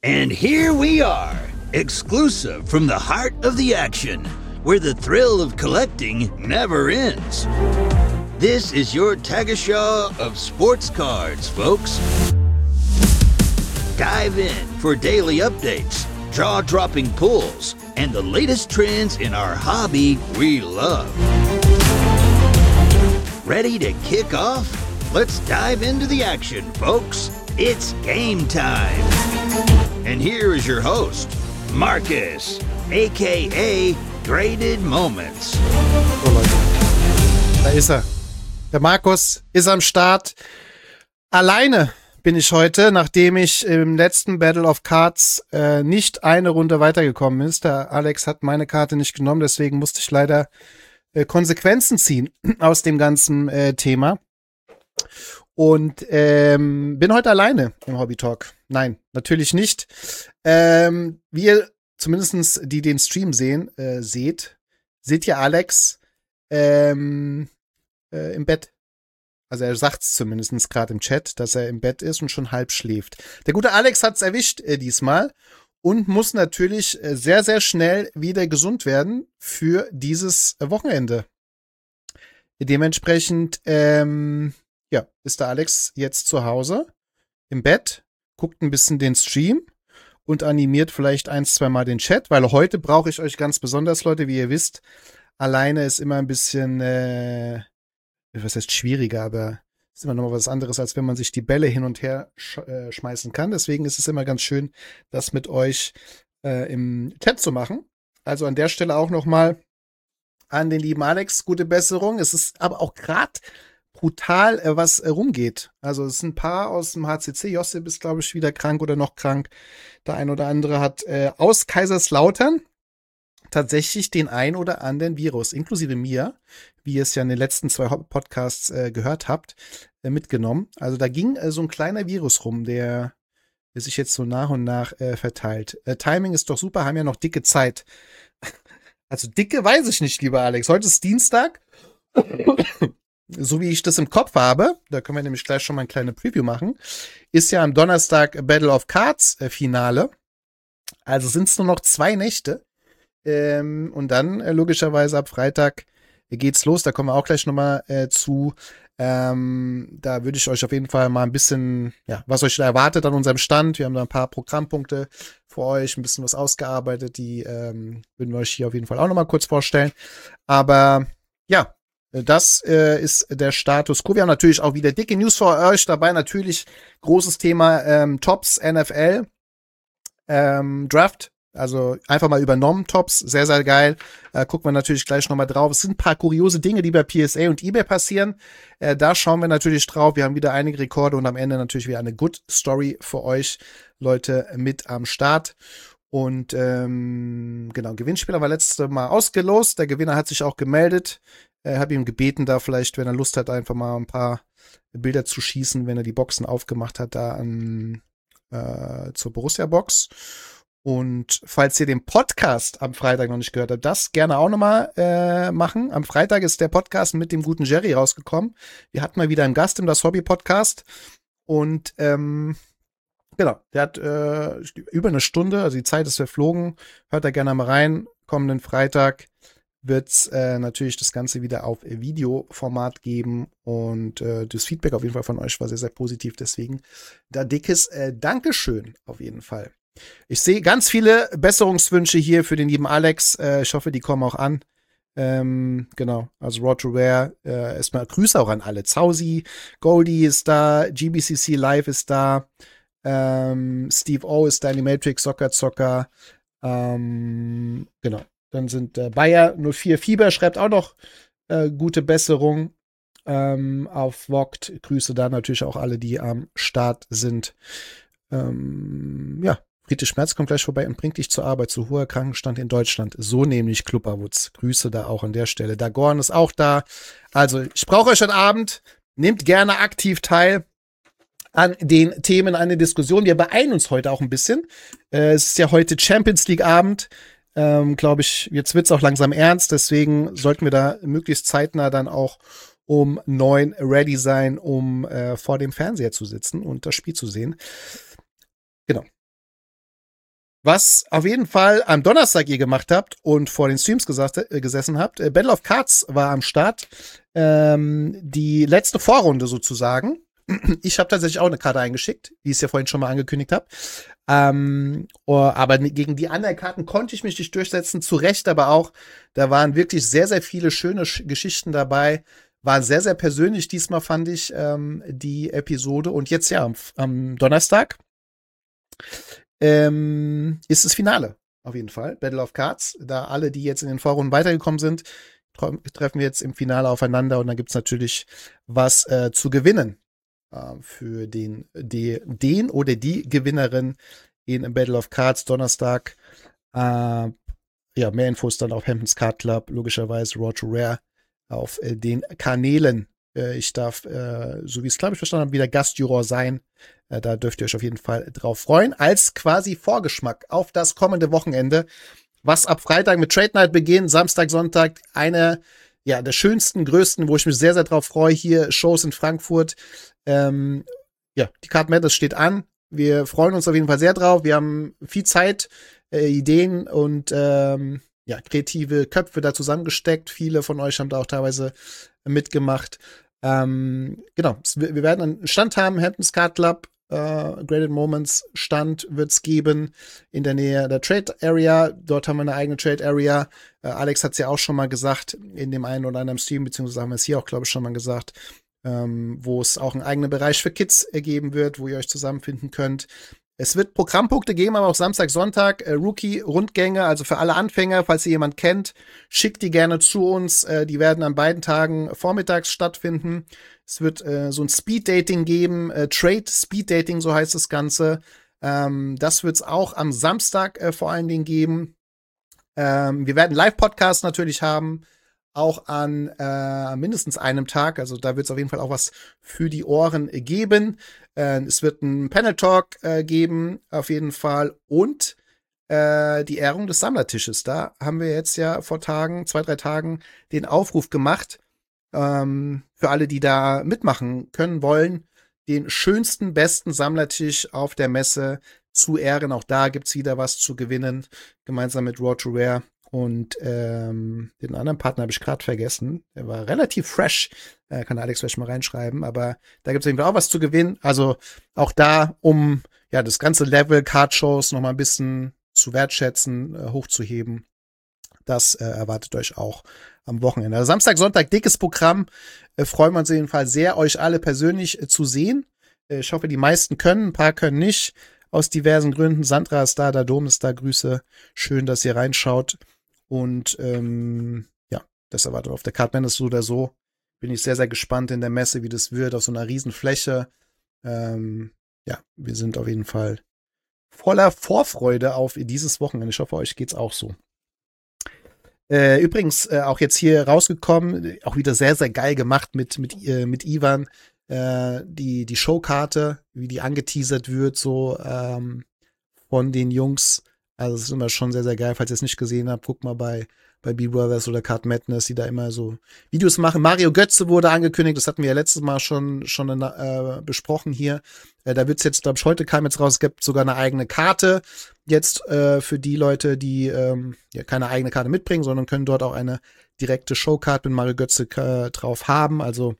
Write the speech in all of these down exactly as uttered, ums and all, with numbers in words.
And here we are, exclusive from the heart of the action, where the thrill of collecting never ends. This is your Tagesschau of sports cards, folks. Dive in for daily updates, jaw-dropping pulls, and the latest trends in our hobby we love. Ready to kick off? Let's dive into the action, folks. It's game time. And here is your host, Marcus, aka Graded Moments. So, Leute, da ist er. Der Markus ist am Start. Alleine bin ich heute, nachdem ich im letzten Battle of Cards äh, nicht eine Runde weitergekommen ist. Der Alex hat meine Karte nicht genommen, deswegen musste ich leider äh, Konsequenzen ziehen aus dem ganzen äh, Thema. Und ähm, bin heute alleine im Hobby Talk. Nein, natürlich nicht. Ähm, wie ihr zumindest die den Stream sehen, äh, seht, seht ihr Alex ähm, äh, im Bett. Also er sagt es zumindest gerade im Chat, dass er im Bett ist und schon halb schläft. Der gute Alex hat es erwischt äh, diesmal und muss natürlich äh, sehr, sehr schnell wieder gesund werden für dieses äh, Wochenende. Dementsprechend ähm, ja, ist der Alex jetzt zu Hause im Bett, guckt ein bisschen den Stream und animiert vielleicht ein, zwei Mal den Chat, weil heute brauche ich euch ganz besonders, Leute, wie ihr wisst. Alleine ist immer ein bisschen, äh, was heißt schwieriger, aber ist immer noch mal was anderes, als wenn man sich die Bälle hin und her sch- äh, schmeißen kann. Deswegen ist es immer ganz schön, das mit euch äh, im Chat zu machen. Also an der Stelle auch noch mal an den lieben Alex, gute Besserung. Es ist aber auch gerade brutal, äh, was äh, rumgeht. Also es sind ein paar aus dem H C C. Josip ist, glaube ich, wieder krank oder noch krank. Der ein oder andere hat äh, aus Kaiserslautern tatsächlich den ein oder anderen Virus, inklusive mir, wie ihr es ja in den letzten zwei Podcasts äh, gehört habt, äh, mitgenommen. Also da ging äh, so ein kleiner Virus rum, der, der sich jetzt so nach und nach äh, verteilt. Äh, Timing ist doch super, haben ja noch dicke Zeit. Also dicke weiß ich nicht, lieber Alex. Heute ist Dienstag. So wie ich das im Kopf habe, da können wir nämlich gleich schon mal ein kleines Preview machen, ist ja am Donnerstag Battle of Cards äh, Finale. Also sind es nur noch zwei Nächte. Ähm, und dann äh, logischerweise ab Freitag äh, geht's los. Da kommen wir auch gleich nochmal äh, zu. Ähm, da würde ich euch auf jeden Fall mal ein bisschen, ja, was euch da erwartet an unserem Stand. Wir haben da ein paar Programmpunkte für euch, ein bisschen was ausgearbeitet. Die ähm, würden wir euch hier auf jeden Fall auch nochmal kurz vorstellen. Aber ja, das äh, ist der Status quo. Wir haben natürlich auch wieder dicke News für euch dabei. Natürlich großes Thema ähm, Tops N F L ähm, Draft. Also einfach mal übernommen, Tops, sehr, sehr geil. Äh, gucken wir natürlich gleich nochmal drauf. Es sind ein paar kuriose Dinge, die bei P S A und eBay passieren. Äh, da schauen wir natürlich drauf. Wir haben wieder einige Rekorde und am Ende natürlich wieder eine Good Story für euch, Leute, mit am Start. Und ähm, genau, Gewinnspieler war letztes Mal ausgelost. Der Gewinner hat sich auch gemeldet. Ich habe ihm gebeten, da vielleicht, wenn er Lust hat, einfach mal ein paar Bilder zu schießen, wenn er die Boxen aufgemacht hat, da an, äh, zur Borussia-Box. Und falls ihr den Podcast am Freitag noch nicht gehört habt, das gerne auch nochmal äh, machen. Am Freitag ist der Podcast mit dem guten Jerry rausgekommen. Wir hatten mal wieder einen Gast im Das Hobby-Podcast. Und ähm, genau, der hat äh, über eine Stunde, also die Zeit ist verflogen. Hört da gerne mal rein. Kommenden Freitag wird's äh, natürlich das Ganze wieder auf Videoformat geben und äh, das Feedback auf jeden Fall von euch war sehr, sehr positiv. Deswegen da dickes äh, Dankeschön auf jeden Fall. Ich sehe ganz viele Besserungswünsche hier für den lieben Alex. Äh, ich hoffe, die kommen auch an. Ähm, genau, also Road to Rare. Äh, erstmal Grüße auch an alle. Zausi, Goldie ist da, G B C C Live ist da, ähm, Steve O ist da, Animatrix, Soccer Zocker. Ähm, genau. Dann sind äh, Bayer null vier Fieber schreibt auch noch äh, gute Besserung ähm, auf Vogt. Grüße da natürlich auch alle, die am Start sind. Ähm, ja, Friedrich Schmerz kommt gleich vorbei und bringt dich zur Arbeit zu hoher Krankenstand in Deutschland. So nämlich Klupperwutz. Grüße da auch an der Stelle. Dagorn ist auch da. Also ich brauche euch heute Abend. Nehmt gerne aktiv teil an den Themen, an der Diskussion. Wir beeilen uns heute auch ein bisschen. Äh, es ist ja heute Champions League Abend. Ähm, glaube ich, jetzt wird's auch langsam ernst, deswegen sollten wir da möglichst zeitnah dann auch um neun ready sein, um äh, vor dem Fernseher zu sitzen und das Spiel zu sehen. Genau. Was auf jeden Fall am Donnerstag ihr gemacht habt und vor den Streams gesagt, äh, gesessen habt, äh, Battle of Cards war am Start. Ähm, die letzte Vorrunde sozusagen. Ich habe tatsächlich auch eine Karte eingeschickt, wie ich es ja vorhin schon mal angekündigt habe. Ähm, oh, aber gegen die anderen Karten konnte ich mich nicht durchsetzen. Zu Recht aber auch. Da waren wirklich sehr, sehr viele schöne Sch- Geschichten dabei. War sehr, sehr persönlich diesmal, fand ich, ähm, die Episode. Und jetzt ja, am, am Donnerstag ähm, ist das Finale. Auf jeden Fall. Battle of Cards. Da alle, die jetzt in den Vorrunden weitergekommen sind, tre- treffen wir jetzt im Finale aufeinander. Und dann gibt's natürlich was äh, zu gewinnen. Äh, für den, die, den oder die Gewinnerin in Battle of Cards Donnerstag. Äh, ja, mehr Infos dann auf Hamptons Card Club, logischerweise Raw to Rare auf äh, den Kanälen. Äh, ich darf, äh, so wie es glaube ich verstanden habe, wieder Gastjuror sein. Äh, da dürft ihr euch auf jeden Fall drauf freuen. Als quasi Vorgeschmack auf das kommende Wochenende, was ab Freitag mit Trade Night beginnt, Samstag, Sonntag, eine ja, der schönsten, größten, wo ich mich sehr, sehr drauf freue, hier Shows in Frankfurt. Ähm, ja, die Card Madness steht an. Wir freuen uns auf jeden Fall sehr drauf. Wir haben viel Zeit, äh, Ideen und ähm, ja, kreative Köpfe da zusammengesteckt. Viele von euch haben da auch teilweise mitgemacht. Ähm, genau, wir werden einen Stand haben, Hamptons Card Club, äh, Graded Moments Stand wird's geben in der Nähe der Trade Area. Dort haben wir eine eigene Trade Area. Äh, Alex hat's ja auch schon mal gesagt in dem einen oder anderen Stream, beziehungsweise haben wir es hier auch, glaube ich, schon mal gesagt, ähm, wo es auch einen eigenen Bereich für Kids geben wird, wo ihr euch zusammenfinden könnt. Es wird Programmpunkte geben, aber auch Samstag, Sonntag, äh, Rookie-Rundgänge, also für alle Anfänger, falls ihr jemand kennt, schickt die gerne zu uns. Äh, die werden an beiden Tagen vormittags stattfinden. Es wird äh, so ein Speed-Dating geben, äh, Trade-Speed-Dating, so heißt das Ganze. Ähm, das wird es auch am Samstag äh, vor allen Dingen geben. Ähm, wir werden Live-Podcasts natürlich haben, auch an äh, mindestens einem Tag. Also da wird es auf jeden Fall auch was für die Ohren äh, geben. Äh, es wird einen Panel-Talk äh, geben, auf jeden Fall. Und äh, die Ehrung des Sammlertisches. Da haben wir jetzt ja vor Tagen, zwei, drei Tagen, den Aufruf gemacht, ähm, für alle, die da mitmachen können wollen, den schönsten, besten Sammlertisch auf der Messe zu ehren. Auch da gibt's wieder was zu gewinnen, gemeinsam mit Raw to Rare. Und ähm, den anderen Partner habe ich gerade vergessen. Der war relativ fresh. Äh, kann Alex vielleicht mal reinschreiben. Aber da gibt es irgendwie auch was zu gewinnen. Also auch da, um ja das ganze Level Card-Shows noch mal ein bisschen zu wertschätzen, äh, hochzuheben. Das äh, erwartet euch auch am Wochenende. Also Samstag, Sonntag, dickes Programm. Äh, freuen wir uns auf jeden Fall sehr, euch alle persönlich äh, zu sehen. Äh, ich hoffe, die meisten können, ein paar können nicht. Aus diversen Gründen. Sandra ist da, der Dom ist da. Grüße. Schön, dass ihr reinschaut. Und ähm, ja, das erwartet auf der Card Madness so oder so. Bin ich sehr, sehr gespannt in der Messe, wie das wird, auf so einer riesen Fläche. Ähm, ja, wir sind auf jeden Fall voller Vorfreude auf dieses Wochenende. Ich hoffe, euch geht's auch so. Äh, übrigens, äh, auch jetzt hier rausgekommen, auch wieder sehr, sehr geil gemacht mit, mit, äh, mit Ivan. Äh, die, die Showkarte, wie die angeteasert wird, so ähm, von den Jungs. Also es ist immer schon sehr, sehr geil. Falls ihr es nicht gesehen habt, guckt mal bei, bei B-Brothers oder Card Madness, die da immer so Videos machen. Mario Götze wurde angekündigt, das hatten wir ja letztes Mal schon, schon äh, besprochen hier. Äh, da wird's jetzt, glaube ich, heute kam jetzt raus, es gibt sogar eine eigene Karte jetzt äh, für die Leute, die ähm, ja keine eigene Karte mitbringen, sondern können dort auch eine direkte Showcard mit Mario Götze äh, drauf haben. Also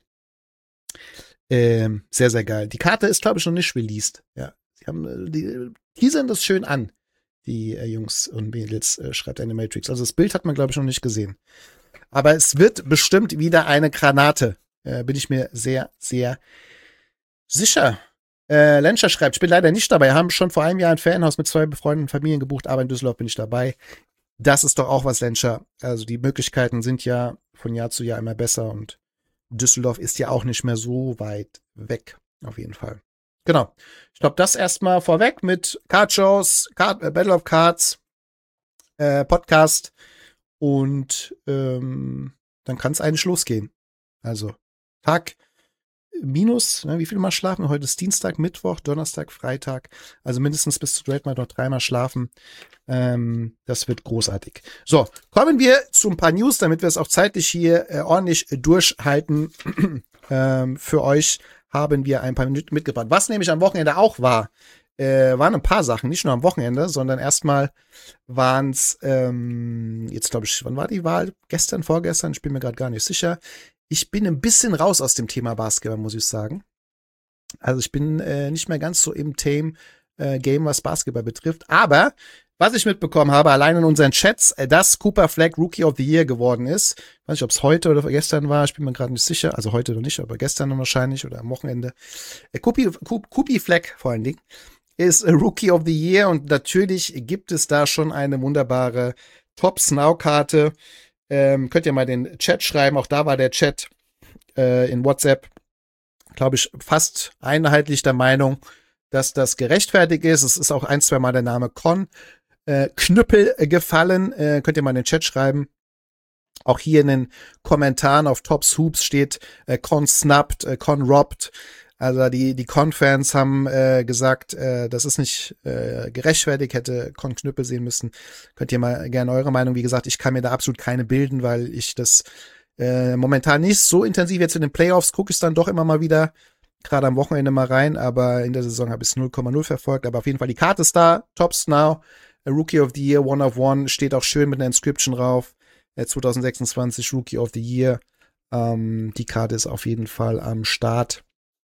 ähm, sehr, sehr geil. Die Karte ist, glaube ich, noch nicht released. Ja, sie haben, die teasern das schön an. Die äh, Jungs und Mädels, äh, schreibt Animatrix. Also das Bild hat man, glaube ich, noch nicht gesehen. Aber es wird bestimmt wieder eine Granate. Äh, bin ich mir sehr, sehr sicher. Äh, Lenscher schreibt, ich bin leider nicht dabei. Haben schon vor einem Jahr ein Ferienhaus mit zwei befreundeten Familien gebucht, aber in Düsseldorf bin ich dabei. Das ist doch auch was, Lenscher. Also die Möglichkeiten sind ja von Jahr zu Jahr immer besser und Düsseldorf ist ja auch nicht mehr so weit weg. Auf jeden Fall. Genau. Ich glaube, das erstmal vorweg mit Card-Shows, Card, äh, Battle of Cards, äh, Podcast und ähm, dann kann es eigentlich losgehen. Also Tag minus, ne, wie viel mal schlafen? Heute ist Dienstag, Mittwoch, Donnerstag, Freitag. Also mindestens bis zu Trade Night noch dreimal schlafen. Ähm, das wird großartig. So, kommen wir zu ein paar News, damit wir es auch zeitlich hier äh, ordentlich durchhalten. ähm, für euch haben wir ein paar Minuten mitgebracht. Was nämlich am Wochenende auch war, äh, waren ein paar Sachen, nicht nur am Wochenende, sondern erstmal waren es, ähm, jetzt glaube ich, wann war die Wahl? Gestern, vorgestern? Ich bin mir gerade gar nicht sicher. Ich bin ein bisschen raus aus dem Thema Basketball, muss ich sagen. Also ich bin äh, nicht mehr ganz so im Theme äh, Game, was Basketball betrifft. Aber was ich mitbekommen habe, allein in unseren Chats, äh, dass Cooper Flag Rookie of the Year geworden ist. Ich weiß nicht, ob es heute oder gestern war. Ich bin mir gerade nicht sicher. Also heute noch nicht, aber gestern dann wahrscheinlich oder am Wochenende. Äh, Cooper Flag vor allen Dingen ist Rookie of the Year. Und natürlich gibt es da schon eine wunderbare Top-Snow-Karte. Ähm, könnt ihr mal den Chat schreiben. Auch da war der Chat äh, in WhatsApp, glaube ich, fast einheitlich der Meinung, dass das gerechtfertigt ist. Es ist auch ein, zwei Mal der Name Con äh, Knüppel äh, gefallen. Äh, könnt ihr mal in den Chat schreiben. Auch hier in den Kommentaren auf Tops Hoops steht äh, Con snapped, äh, Con robbed. Also die, die Con-Fans haben äh, gesagt, äh, das ist nicht äh, gerechtfertigt, hätte Con Knüppel sehen müssen. Könnt ihr mal gerne eure Meinung, wie gesagt, ich kann mir da absolut keine bilden, weil ich das Äh, momentan nicht so intensiv. Jetzt in den Playoffs gucke ich es dann doch immer mal wieder, gerade am Wochenende mal rein, aber in der Saison habe ich es null Komma null verfolgt. Aber auf jeden Fall, die Karte ist da, Tops Now, Rookie of the Year, One of One, steht auch schön mit einer Inscription drauf. Äh, zwanzig sechsundzwanzig Rookie of the Year. Ähm, die Karte ist auf jeden Fall am Start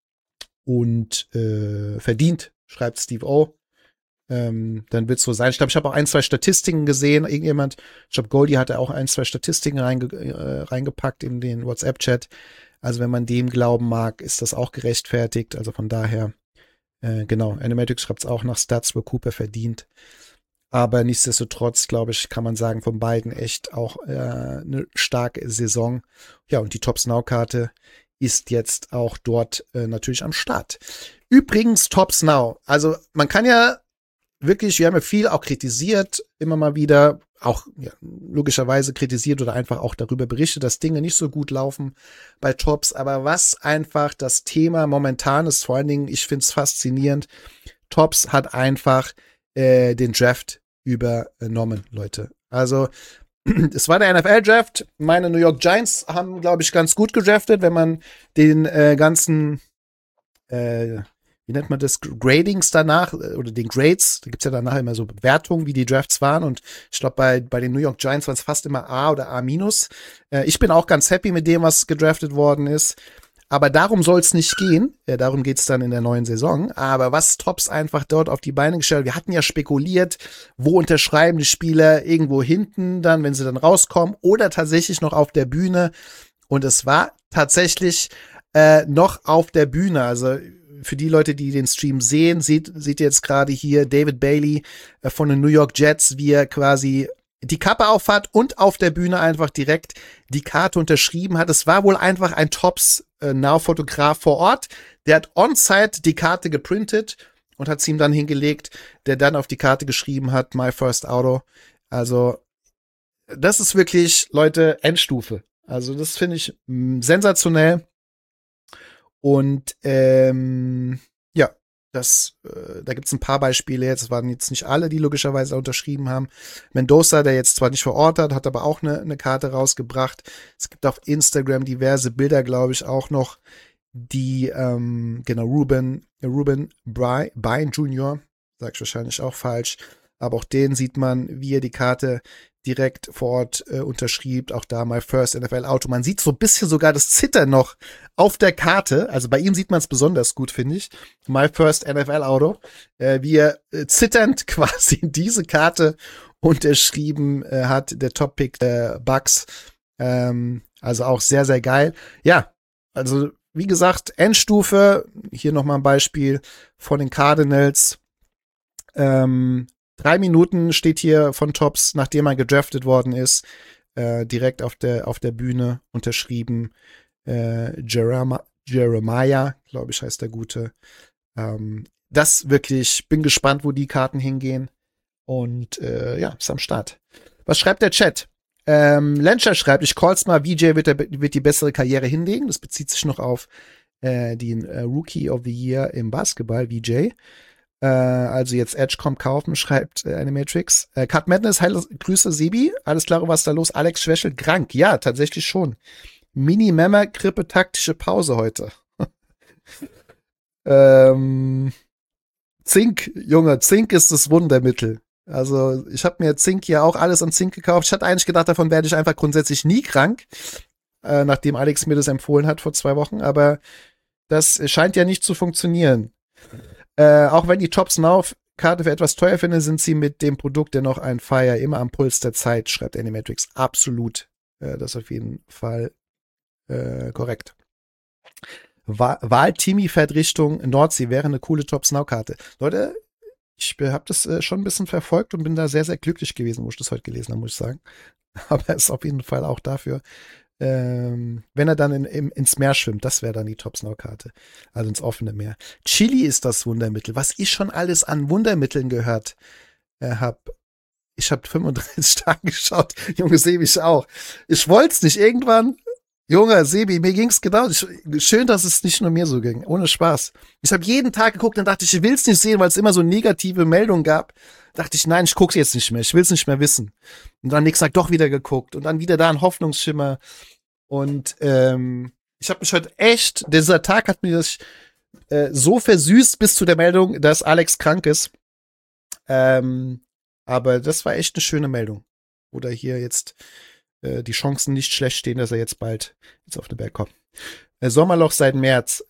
und äh, verdient, schreibt Steve O. Ähm, dann wird es so sein. Ich glaube, ich habe auch ein, zwei Statistiken gesehen. Irgendjemand, ich glaube, Goldie hatte auch ein, zwei Statistiken reinge äh, reingepackt in den WhatsApp-Chat. Also wenn man dem glauben mag, ist das auch gerechtfertigt. Also von daher, äh, genau, Animatrix schreibt es auch nach Stats, wo Cooper verdient. Aber nichtsdestotrotz, glaube ich, kann man sagen, von beiden echt auch äh, eine starke Saison. Ja, und die Tops-Now-Karte ist jetzt auch dort äh, natürlich am Start. Übrigens, Tops Now. Also man kann ja wirklich, wir haben ja viel auch kritisiert, immer mal wieder, auch ja, logischerweise kritisiert oder einfach auch darüber berichtet, dass Dinge nicht so gut laufen bei Tops. Aber was einfach das Thema momentan ist, vor allen Dingen, ich finde es faszinierend, Tops hat einfach äh, den Draft übernommen, Leute. Also es war der N F L-Draft. Meine New York Giants haben, glaube ich, ganz gut gedraftet, wenn man den äh, ganzen äh, wie nennt man das, Gradings danach, oder den Grades, da gibt's ja danach immer so Bewertungen, wie die Drafts waren, und ich glaube, bei, bei den New York Giants waren es fast immer A oder A minus. Äh, ich bin auch ganz happy mit dem, was gedraftet worden ist, aber darum soll es nicht gehen, ja, darum geht's dann in der neuen Saison, aber was Tops einfach dort auf die Beine gestellt, wir hatten ja spekuliert, wo unterschreiben die Spieler, irgendwo hinten dann, wenn sie dann rauskommen, oder tatsächlich noch auf der Bühne, und es war tatsächlich äh, noch auf der Bühne, also für die Leute, die den Stream sehen, seht, seht ihr jetzt gerade hier David Bailey äh, von den New York Jets, wie er quasi die Kappe aufhat und auf der Bühne einfach direkt die Karte unterschrieben hat. Es war wohl einfach ein Tops-Now-Fotograf vor Ort. Der hat on-site die Karte geprintet und hat sie ihm dann hingelegt, der dann auf die Karte geschrieben hat, My First Auto. Also das ist wirklich, Leute, Endstufe. Also das finde ich mh, sensationell. Und ähm, ja, das, äh, da gibt's ein paar Beispiele jetzt. Es waren jetzt nicht alle, die logischerweise unterschrieben haben. Mendoza, der jetzt zwar nicht vor Ort hat, hat aber auch eine, eine Karte rausgebracht. Es gibt auf Instagram diverse Bilder, glaube ich, auch noch, die, ähm, genau, Ruben, Ruben Byrne Junior, sag ich wahrscheinlich auch falsch, aber auch den sieht man, wie er die Karte direkt vor Ort äh, unterschrieb, auch da My First N F L Auto. Man sieht so ein bisschen sogar das Zittern noch auf der Karte, also bei ihm sieht man es besonders gut, finde ich. My First N F L Auto, äh, wie er äh, zitternd quasi diese Karte unterschrieben äh, hat, der Top-Pick der Bucks. Ähm, also auch sehr, sehr geil. Ja, also wie gesagt, Endstufe, hier nochmal ein Beispiel von den Cardinals. Ähm, Drei Minuten steht hier von Tops, nachdem er gedraftet worden ist, äh, direkt auf der, auf der Bühne unterschrieben. Äh, Jeremiah, Jeremiah glaube ich, heißt der Gute. Ähm, das wirklich, bin gespannt, wo die Karten hingehen. Und äh, ja, ist am Start. Was schreibt der Chat? Ähm, Lenscher schreibt, ich call's mal, V J wird, der, wird die bessere Karriere hinlegen. Das bezieht sich noch auf äh, den äh, Rookie of the Year im Basketball, V J. Äh, also jetzt Edgecom kaufen, schreibt äh, Animatrix. Äh, Cut Madness, heil, Grüße Sebi. Alles klar, was ist da los? Alex Schwächel, krank. Ja, tatsächlich schon. Mini-Memmer, Krippe, taktische Pause heute. ähm, Zink, Junge, Zink ist das Wundermittel. Also ich habe mir Zink ja auch alles an Zink gekauft. Ich hatte eigentlich gedacht, davon werde ich einfach grundsätzlich nie krank, äh, nachdem Alex mir das empfohlen hat vor zwei Wochen. Aber das scheint ja nicht zu funktionieren. Äh, auch wenn die Tops Now Karte für etwas teuer finde, sind sie mit dem Produkt dennoch ein Fire, immer am Puls der Zeit, schreibt Animatrix. Absolut. Äh, das ist auf jeden Fall äh, korrekt. Wahl-Timi fährt Richtung Nordsee, wäre eine coole Tops Now Karte. Leute, ich habe das äh, schon ein bisschen verfolgt und bin da sehr, sehr glücklich gewesen, wo ich das heute gelesen habe, muss ich sagen. Aber es ist auf jeden Fall auch dafür, ähm, wenn er dann in, in, ins Meer schwimmt, das wäre dann die Tops Now Karte. Also ins offene Meer. Chili ist das Wundermittel. Was ich schon alles an Wundermitteln gehört äh, habe. Ich habe fünfunddreißig Tage geschaut. Junge, Sebi, ich auch. Ich wollte es nicht. Irgendwann, Junge, Sebi, mir ging's genau. Ich, schön, dass es nicht nur mir so ging. Ohne Spaß. Ich habe jeden Tag geguckt und dachte, ich will's nicht sehen, weil es immer so negative Meldungen gab. Dachte ich, nein, ich guck's jetzt nicht mehr. Ich will's nicht mehr wissen. Und dann nächsten Tag doch wieder geguckt. Und dann wieder da ein Hoffnungsschimmer. Und ähm, ich habe mich heute echt, dieser Tag hat mir das äh, so versüßt bis zu der Meldung, dass Alex krank ist. Ähm, aber das war echt eine schöne Meldung. Oder hier jetzt äh, die Chancen nicht schlecht stehen, dass er jetzt bald jetzt auf den Berg kommt. Äh, Sommerloch seit März.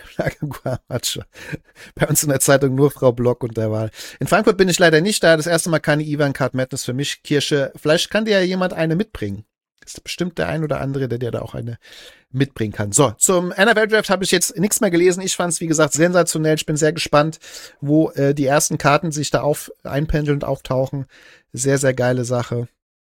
Bei uns in der Zeitung nur Frau Block und der Wahl. In Frankfurt bin ich leider nicht da. Das erste Mal keine Ivan Card Madness für mich. Kirsche, vielleicht kann dir ja jemand eine mitbringen. Ist bestimmt der ein oder andere, der dir da auch eine mitbringen kann. So, zum N F L-Draft habe ich jetzt nichts mehr gelesen. Ich fand es, wie gesagt, sensationell. Ich bin sehr gespannt, wo äh, die ersten Karten sich da auf einpendeln und auftauchen. Sehr, sehr geile Sache.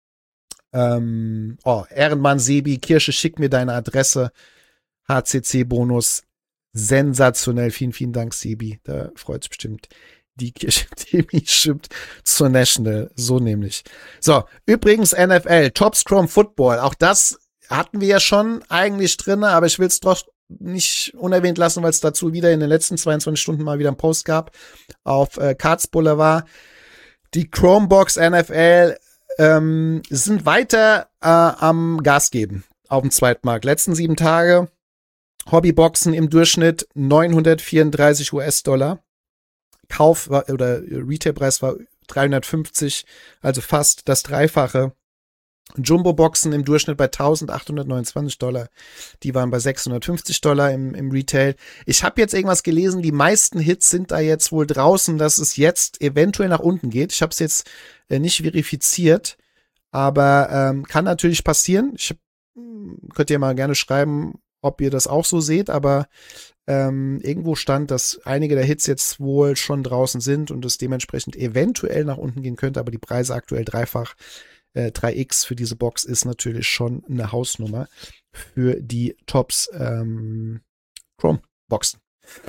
Ähm, oh, Ehrenmann Sebi, Kirsche, schick mir deine Adresse. H C C-Bonus. Sensationell. Vielen, vielen Dank, Sebi. Da freut sich bestimmt die Kirche, die mich stimmt, zur National. So nämlich. So, übrigens N F L, Top Scrum Football. Auch das hatten wir ja schon eigentlich drin, aber ich will es doch nicht unerwähnt lassen, weil es dazu wieder in den letzten zweiundzwanzig Stunden mal wieder einen Post gab auf äh, Cards Boulevard. Die Chromebox N F L ähm, sind weiter äh, am Gas geben auf dem Zweitmarkt. Letzten sieben Tage Hobbyboxen im Durchschnitt neunhundertvierunddreißig US-Dollar. Kauf war, oder Retailpreis war dreihundertfünfzig, also fast das Dreifache. Jumbo-Boxen im Durchschnitt bei eintausendachthundertneunundzwanzig Dollar. Die waren bei sechshundertfünfzig Dollar im, im Retail. Ich habe jetzt irgendwas gelesen, die meisten Hits sind da jetzt wohl draußen, dass es jetzt eventuell nach unten geht. Ich habe es jetzt äh, nicht verifiziert, aber ähm, kann natürlich passieren. Ich hab, könnt ihr mal gerne schreiben, ob ihr das auch so seht, aber ähm, irgendwo stand, dass einige der Hits jetzt wohl schon draußen sind und es dementsprechend eventuell nach unten gehen könnte, aber die Preise aktuell dreifach. Äh, drei X für diese Box ist natürlich schon eine Hausnummer für die Tops ähm, Chrome-Boxen.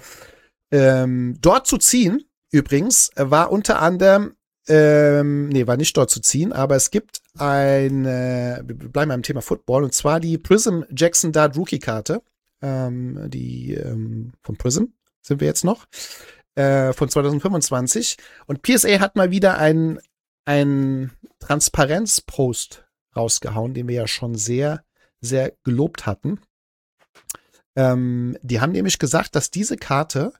Ähm, dort zu ziehen, übrigens, war unter anderem, ähm, nee, war nicht dort zu ziehen, aber es gibt eine, wir bleiben beim Thema Football, und zwar die Prism Jackson Dart Rookie-Karte, ähm, die ähm, von Prism sind wir jetzt noch, äh, von zwanzig fünfundzwanzig. Und P S A hat mal wieder einen ein Transparenz-Post rausgehauen, den wir ja schon sehr, sehr gelobt hatten. Ähm, die haben nämlich gesagt, dass diese Karte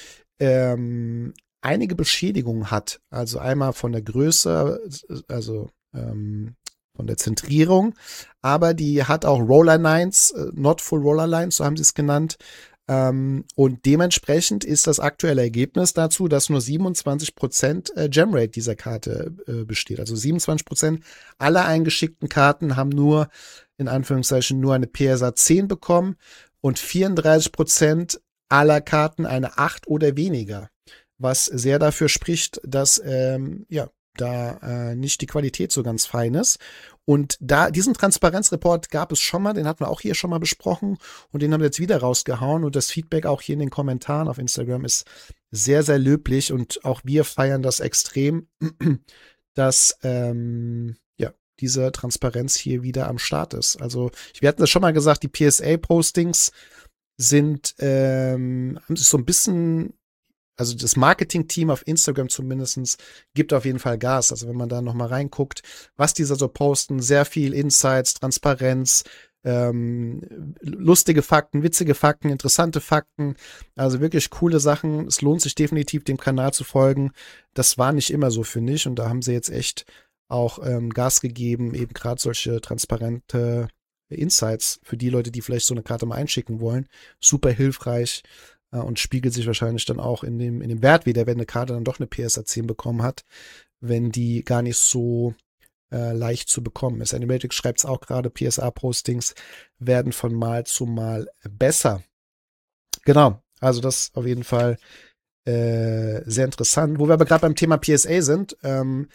ähm, einige Beschädigungen hat. Also einmal von der Größe, also ähm, von der Zentrierung, aber die hat auch Roller Lines, äh, not full Roller Lines, so haben sie es genannt. Ähm, und dementsprechend ist das aktuelle Ergebnis dazu, dass nur siebenundzwanzig Prozent äh, Gemrate dieser Karte äh, besteht. Also siebenundzwanzig Prozent aller eingeschickten Karten haben nur, in Anführungszeichen, nur eine P S A zehn bekommen und vierunddreißig Prozent aller Karten eine acht oder weniger. Was sehr dafür spricht, dass ähm, ja da äh, nicht die Qualität so ganz fein ist. Und da, diesen Transparenzreport gab es schon mal, den hatten wir auch hier schon mal besprochen und den haben wir jetzt wieder rausgehauen und das Feedback auch hier in den Kommentaren auf Instagram ist sehr, sehr löblich und auch wir feiern das extrem, dass ähm, ja diese Transparenz hier wieder am Start ist. Also, wir hatten das schon mal gesagt, die P S A-Postings sind, ähm, haben sich so ein bisschen, also das Marketing-Team auf Instagram zumindestens gibt auf jeden Fall Gas. Also wenn man da noch mal reinguckt, was die so posten, sehr viel Insights, Transparenz, ähm, lustige Fakten, witzige Fakten, interessante Fakten, also wirklich coole Sachen. Es lohnt sich definitiv, dem Kanal zu folgen. Das war nicht immer so, finde ich, und da haben sie jetzt echt auch ähm, Gas gegeben, eben gerade solche transparente Insights für die Leute, die vielleicht so eine Karte mal einschicken wollen. Super hilfreich äh, und spiegelt sich wahrscheinlich dann auch in dem, in dem Wert wieder, wenn eine Karte dann doch eine P S A zehn bekommen hat, wenn die gar nicht so äh, leicht zu bekommen ist. Animatrix schreibt es auch gerade, P S A-Postings werden von Mal zu Mal besser. Genau, also das auf jeden Fall äh, sehr interessant. Wo wir aber gerade beim Thema P S A sind, ähm,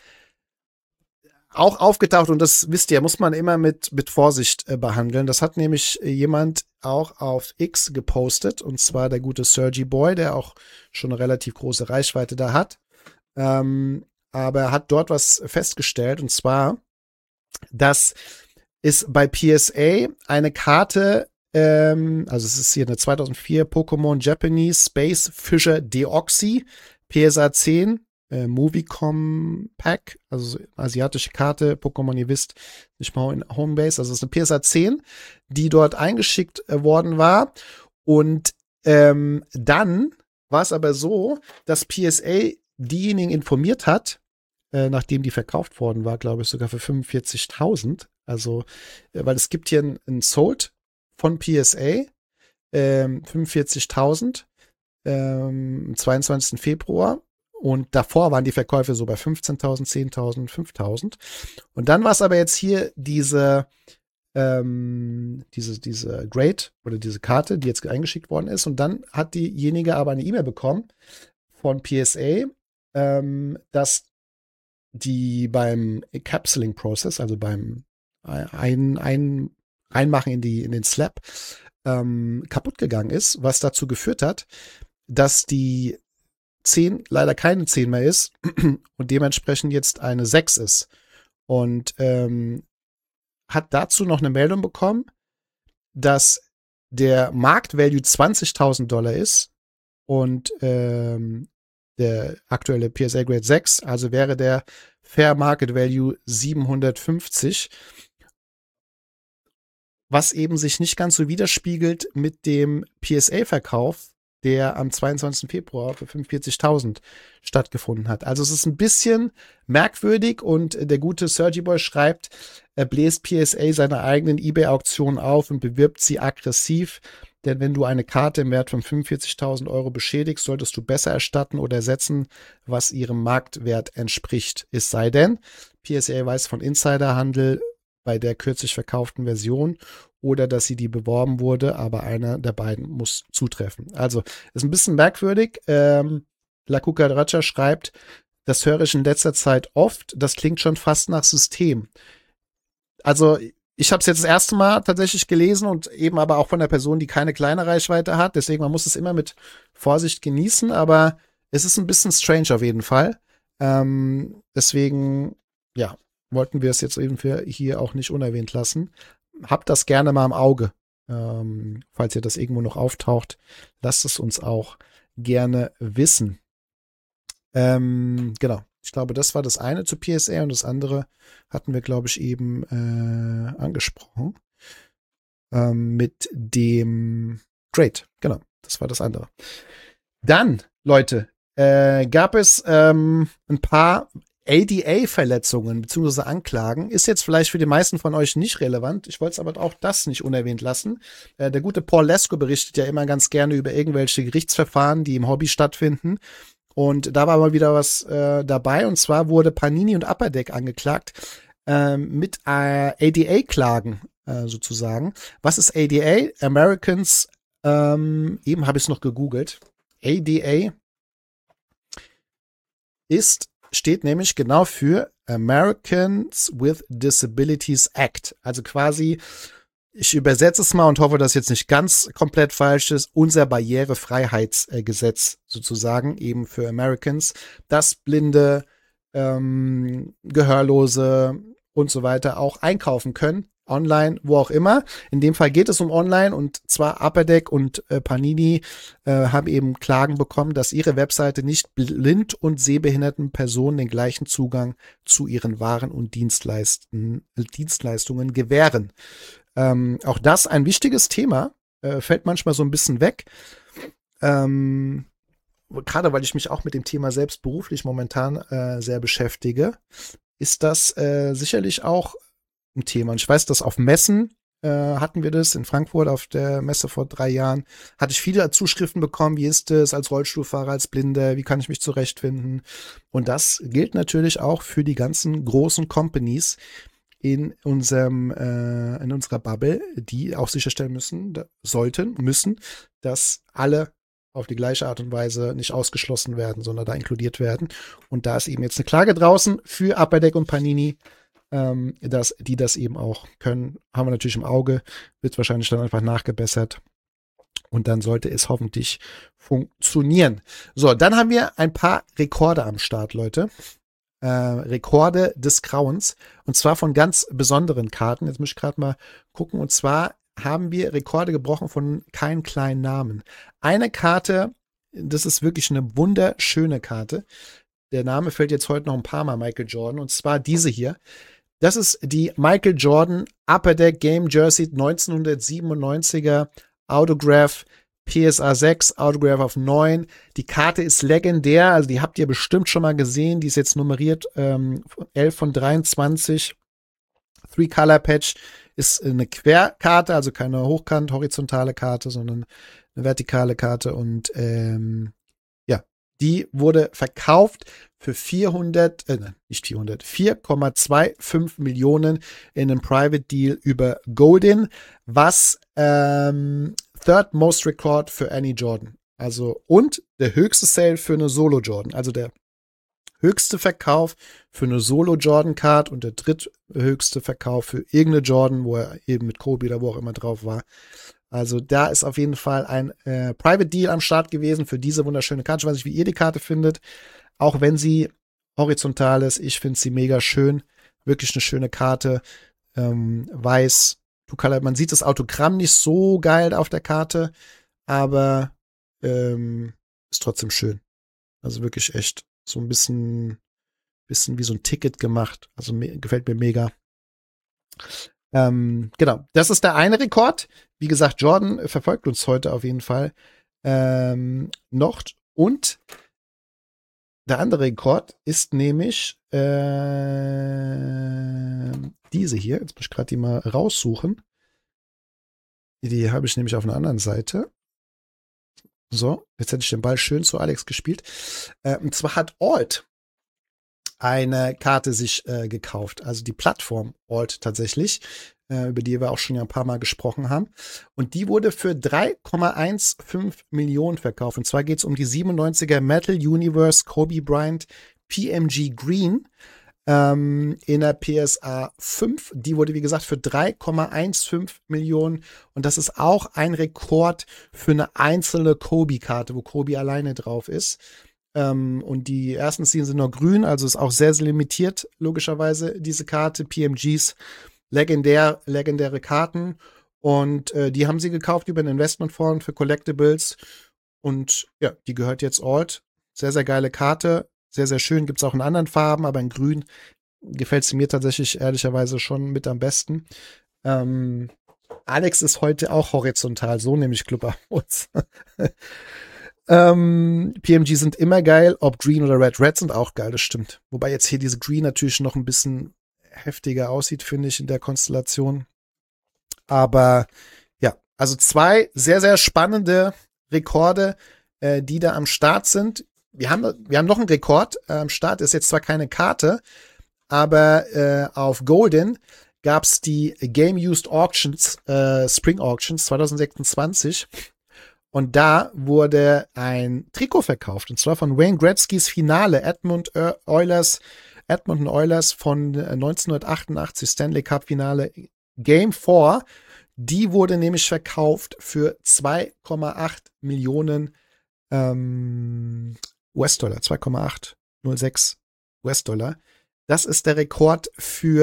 auch aufgetaucht, und das wisst ihr, muss man immer mit, mit Vorsicht äh, behandeln. Das hat nämlich jemand auch auf X gepostet, und zwar der gute Sergi Boy, der auch schon eine relativ große Reichweite da hat. Ähm, aber er hat dort was festgestellt, und zwar, dass es bei P S A eine Karte, ähm, also es ist hier eine zweitausendvier Pokémon Japanese Space Fisher Deoxy, P S A zehn, äh, Movicom Pack, also asiatische Karte, Pokémon, ihr wisst, nicht mal in Homebase, also es ist eine P S A zehn, die dort eingeschickt äh, worden war, und ähm, dann war es aber so, dass P S A diejenigen informiert hat, äh, nachdem die verkauft worden war, glaube ich, sogar für fünfundvierzigtausend. Also, äh, weil es gibt hier ein, ein Sold von P S A, ähm, fünfundvierzigtausend, ähm, am zweiundzwanzigsten Februar. Und davor waren die Verkäufe so bei fünfzehntausend, zehntausend, fünftausend. Und dann war es aber jetzt hier diese, ähm, diese, diese Grade oder diese Karte, die jetzt eingeschickt worden ist. Und dann hat diejenige aber eine E-Mail bekommen von P S A, ähm, dass die beim Encapsuling-Prozess, also beim ein, ein, Reinmachen in, die, in den Slab, ähm, kaputt gegangen ist, was dazu geführt hat, dass die zehn leider keine zehn mehr ist und dementsprechend jetzt eine sechs ist. Und ähm, hat dazu noch eine Meldung bekommen, dass der Marktvalue zwanzigtausend Dollar ist und ähm, der aktuelle P S A Grade sechs, also wäre der Fair Market Value siebenhundertfünfzig, was eben sich nicht ganz so widerspiegelt mit dem P S A-Verkauf, der am zweiundzwanzigsten Februar für fünfundvierzigtausend stattgefunden hat. Also es ist ein bisschen merkwürdig, und der gute Sergi Boy schreibt, er bläst P S A seine eigenen eBay-Auktionen auf und bewirbt sie aggressiv, denn wenn du eine Karte im Wert von fünfundvierzigtausend Euro beschädigst, solltest du besser erstatten oder ersetzen, was ihrem Marktwert entspricht. Es sei denn, P S A weiß von Insiderhandel bei der kürzlich verkauften Version oder dass sie die beworben wurde, aber einer der beiden muss zutreffen. Also, ist ein bisschen merkwürdig. Ähm, La Cucaracha schreibt, das höre ich in letzter Zeit oft, das klingt schon fast nach System. Also, ich habe es jetzt das erste Mal tatsächlich gelesen und eben aber auch von der Person, die keine kleine Reichweite hat. Deswegen, man muss es immer mit Vorsicht genießen, aber es ist ein bisschen strange auf jeden Fall. Ähm, deswegen, ja, wollten wir es jetzt eben für hier auch nicht unerwähnt lassen. Habt das gerne mal im Auge. Ähm, falls ihr das irgendwo noch auftaucht, lasst es uns auch gerne wissen. Ähm, genau. Ich glaube, das war das eine zu P S A, und das andere hatten wir, glaube ich, eben äh, angesprochen. Ähm, mit dem Grade. Genau, das war das andere. Dann, Leute, äh, gab es ähm, ein paar A D A-Verletzungen bzw. Anklagen. Ist jetzt vielleicht für die meisten von euch nicht relevant. Ich wollte es aber auch das nicht unerwähnt lassen. Äh, der gute Paul Lesko berichtet ja immer ganz gerne über irgendwelche Gerichtsverfahren, die im Hobby stattfinden. Und da war mal wieder was äh, dabei. Und zwar wurde Panini und Upper Deck angeklagt äh, mit äh, A D A-Klagen äh, sozusagen. Was ist A D A? Americans, ähm, eben habe ich es noch gegoogelt. A D A ist, steht nämlich genau für Americans with Disabilities Act. Also quasi, ich übersetze es mal und hoffe, dass jetzt nicht ganz komplett falsch ist, unser Barrierefreiheitsgesetz sozusagen, eben für Americans, dass Blinde, ähm, Gehörlose und so weiter auch einkaufen können online, wo auch immer. In dem Fall geht es um online und zwar Upper Deck und äh, Panini äh, haben eben Klagen bekommen, dass ihre Webseite nicht blind und sehbehinderten Personen den gleichen Zugang zu ihren Waren und Dienstleisten, Dienstleistungen gewähren. Ähm, auch das ein wichtiges Thema, äh, fällt manchmal so ein bisschen weg. Ähm, gerade weil ich mich auch mit dem Thema selbst beruflich momentan äh, sehr beschäftige, ist das äh, sicherlich auch ein Thema. Und ich weiß, dass auf Messen äh, hatten wir das in Frankfurt auf der Messe vor drei Jahren, hatte ich viele Zuschriften bekommen, wie ist es als Rollstuhlfahrer, als Blinder, wie kann ich mich zurechtfinden? Und das gilt natürlich auch für die ganzen großen Companies in unserem, äh, in unserer Bubble, die auch sicherstellen müssen, da, sollten, müssen, dass alle auf die gleiche Art und Weise nicht ausgeschlossen werden, sondern da inkludiert werden. Und da ist eben jetzt eine Klage draußen für Upper Deck und Panini, ähm, dass die das eben auch können. Haben wir natürlich im Auge, wird wahrscheinlich dann einfach nachgebessert. Und dann sollte es hoffentlich funktionieren. So, dann haben wir ein paar Rekorde am Start, Leute. Äh, Rekorde des Grauens. Und zwar von ganz besonderen Karten. Jetzt muss ich gerade mal gucken. Und zwar haben wir Rekorde gebrochen von keinem kleinen Namen. Eine Karte, das ist wirklich eine wunderschöne Karte. Der Name fällt jetzt heute noch ein paar Mal, Michael Jordan. Und zwar diese hier. Das ist die Michael Jordan Upper Deck Game Jersey neunzehnhundertsiebenundneunziger Autograph P S A sechs, Autograph auf neun. Die Karte ist legendär, also die habt ihr bestimmt schon mal gesehen. Die ist jetzt nummeriert ähm, elf von dreiundzwanzig. Three-Color-Patch ist eine Querkarte, also keine hochkant, horizontale Karte, sondern eine vertikale Karte. Und ähm, ja, die wurde verkauft für vierhundert, äh, nicht vierhundert, vier Komma fünfundzwanzig Millionen in einem Private Deal über Goldin, was ähm, Third Most Record für Any Jordan. Also, und der höchste Sale für eine Solo Jordan. Also der höchste Verkauf für eine Solo Jordan Card und der dritthöchste Verkauf für irgendeine Jordan, wo er eben mit Kobe oder wo auch immer drauf war. Also da ist auf jeden Fall ein äh, Private Deal am Start gewesen für diese wunderschöne Karte. Ich weiß nicht, wie ihr die Karte findet. Auch wenn sie horizontal ist, ich finde sie mega schön. Wirklich eine schöne Karte. Ähm, weiß. Man sieht das Autogramm nicht so geil auf der Karte, aber ähm, ist trotzdem schön. Also wirklich echt so ein bisschen, bisschen wie so ein Ticket gemacht. Also me- gefällt mir mega. Ähm, genau, das ist der eine Rekord. Wie gesagt, Jordan verfolgt uns heute auf jeden Fall ähm, noch. Und der andere Rekord ist nämlich äh, diese hier. Jetzt muss ich gerade die mal raussuchen. Die habe ich nämlich auf einer anderen Seite. So, jetzt hätte ich den Ball schön zu Alex gespielt. Äh, und zwar hat Alt eine Karte sich äh, gekauft. Also die Plattform Alt tatsächlich, äh, über die wir auch schon ja ein paar Mal gesprochen haben. Und die wurde für drei Komma fünfzehn Millionen verkauft. Und zwar geht es um die siebenundneunziger Metal Universe Kobe Bryant P M G Green. Ähm, in der P S A fünf. Die wurde, wie gesagt, für drei Komma fünfzehn Millionen. Und das ist auch ein Rekord für eine einzelne Kobe-Karte, wo Kobe alleine drauf ist. Ähm, und die ersten Szenen sind noch grün, also ist auch sehr, sehr limitiert, logischerweise, diese Karte. P M Gs, legendär, legendäre Karten. Und äh, die haben sie gekauft über einen Investmentfonds für Collectibles. Und ja, die gehört jetzt Alt. Sehr, sehr geile Karte. Sehr, sehr schön. Gibt es auch in anderen Farben, aber in Grün gefällt sie mir tatsächlich ehrlicherweise schon mit am besten. Ähm, Alex ist heute auch horizontal, so nämlich Clubhouse. ähm, P M G sind immer geil, ob Green oder Red. Red sind auch geil, das stimmt. Wobei jetzt hier diese Green natürlich noch ein bisschen heftiger aussieht, finde ich, in der Konstellation. Aber ja, also zwei sehr, sehr spannende Rekorde, äh, die da am Start sind. Wir haben, wir haben noch einen Rekord am Start, ist jetzt zwar keine Karte, aber äh, auf Goldin gab es die Game Used Auctions, äh, Spring Auctions zwanzig sechsundzwanzig und da wurde ein Trikot verkauft und zwar von Wayne Gretzkys Finale Edmund Oilers, Edmonton Oilers von neunzehnhundertachtundachtzig Stanley Cup Finale Game vier. Die wurde nämlich verkauft für zwei Komma acht Millionen ähm, U S-Dollar, zwei Komma acht null sechs U S-Dollar. Das ist der Rekord für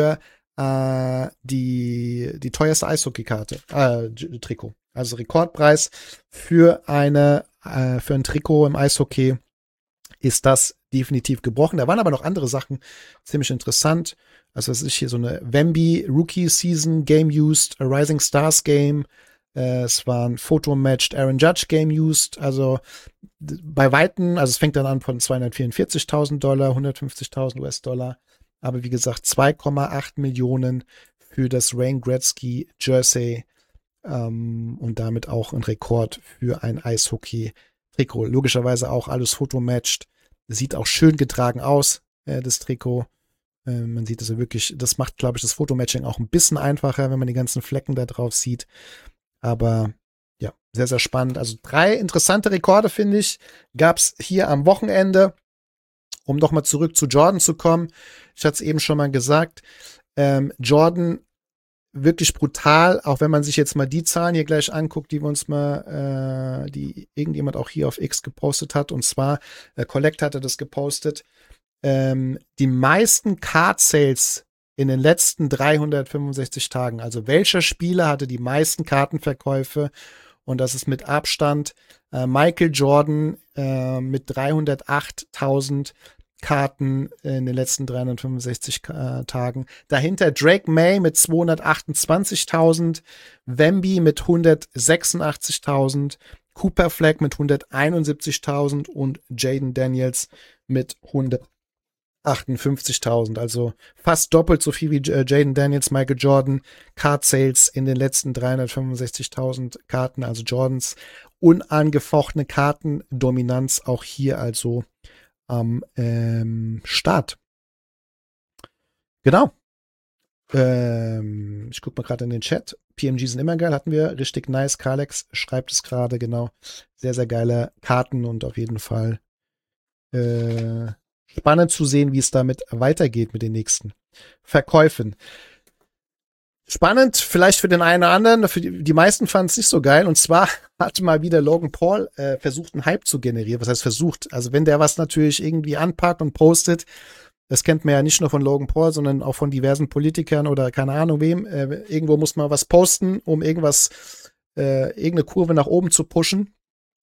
äh, die, die teuerste Eishockeykarte, äh, Trikot. Also Rekordpreis für eine, äh, für ein Trikot im Eishockey ist das definitiv gebrochen. Da waren aber noch andere Sachen ziemlich interessant. Also es ist hier so eine Wemby Rookie Season Game Used, a Rising Stars Game. Äh, es war ein Photo-Matched Aaron Judge Game Used. Also bei Weitem, also es fängt dann an von zweihundertvierundvierzigtausend Dollar, hundertfünfzigtausend U S-Dollar. Aber wie gesagt, zwei Komma acht Millionen für das Wayne Gretzky Jersey ähm, und damit auch ein Rekord für ein Eishockey-Trikot. Logischerweise auch alles Photo-Matched. Sieht auch schön getragen aus, äh, das Trikot. Äh, man sieht also wirklich, das macht, glaube ich, das Fotomatching auch ein bisschen einfacher, wenn man die ganzen Flecken da drauf sieht. Aber ja, sehr, sehr spannend. Also drei interessante Rekorde, finde ich, gab es hier am Wochenende. Um doch mal zurück zu Jordan zu kommen. Ich hatte es eben schon mal gesagt. Ähm, Jordan wirklich brutal, auch wenn man sich jetzt mal die Zahlen hier gleich anguckt, die wir uns mal, äh, die irgendjemand auch hier auf X gepostet hat. Und zwar, äh, Collect hatte das gepostet. Ähm, die meisten Card-Sales in den letzten dreihundertfünfundsechzig Tagen. Also welcher Spieler hatte die meisten Kartenverkäufe? Und das ist mit Abstand äh, Michael Jordan äh, mit dreihundertachttausend Karten in den letzten dreihundertfünfundsechzig äh, Tagen. Dahinter Drake May mit zweihundertachtundzwanzigtausend, Wemby mit hundertsechsundachtzigtausend, Cooper Flag mit hunderteinundsiebzigtausend und Jaden Daniels mit hundertachtundfünfzigtausend. Also fast doppelt so viel wie äh, Jaden Daniels, Michael Jordan. Card Sales in den letzten dreihundertfünfundsechzigtausend Karten, also Jordans unangefochtene Kartendominanz auch hier also am ähm, Start. Genau. Ähm, ich gucke mal gerade in den Chat. P M G sind immer geil, hatten wir. Richtig nice. Kalex schreibt es gerade, genau. Sehr, sehr geile Karten und auf jeden Fall äh, spannend zu sehen, wie es damit weitergeht mit den nächsten Verkäufen. Spannend, vielleicht für den einen oder anderen, für die, die meisten fanden es nicht so geil. Und zwar hat mal wieder Logan Paul äh, versucht, einen Hype zu generieren. Was heißt versucht? Also wenn der was natürlich irgendwie anpackt und postet, das kennt man ja nicht nur von Logan Paul, sondern auch von diversen Politikern oder keine Ahnung wem. Äh, irgendwo muss man was posten, um irgendwas, äh, irgendeine Kurve nach oben zu pushen,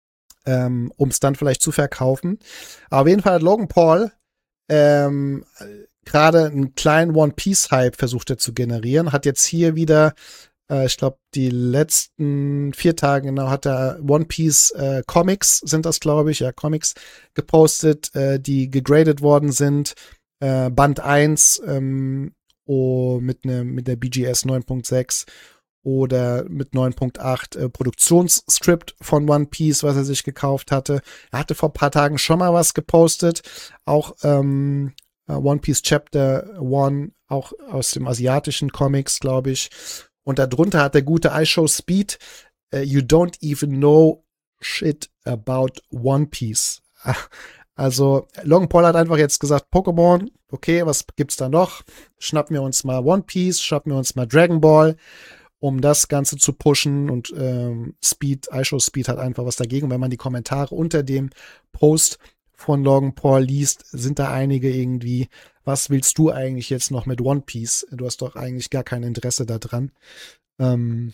ähm, um es dann vielleicht zu verkaufen. Aber auf jeden Fall hat Logan Paul ähm, gerade einen kleinen One-Piece-Hype versucht er zu generieren, hat jetzt hier wieder, äh, ich glaube, die letzten vier Tage genau, hat er One-Piece äh, Comics, sind das, glaube ich, ja, Comics gepostet, äh, die gegradet worden sind, äh, Band eins ähm, oh, mit, ne, mit der B G S neun Punkt sechs oder mit neun Punkt acht äh, Produktionsskript von One Piece, was er sich gekauft hatte. Er hatte vor ein paar Tagen schon mal was gepostet, auch ähm, One Piece Chapter One, auch aus dem asiatischen Comics, glaube ich. Und darunter hat der gute iShow Speed, uh, you don't even know shit about One Piece. Also Logan Paul hat einfach jetzt gesagt, Pokémon, okay, was gibt's da noch? Schnappen wir uns mal One Piece, schnappen wir uns mal Dragon Ball, um das Ganze zu pushen. Und ähm, Speed, iShow Speed hat einfach was dagegen. Wenn man die Kommentare unter dem Post von Logan Paul liest, sind da einige irgendwie, was willst du eigentlich jetzt noch mit One Piece? Du hast doch eigentlich gar kein Interesse daran. Ähm,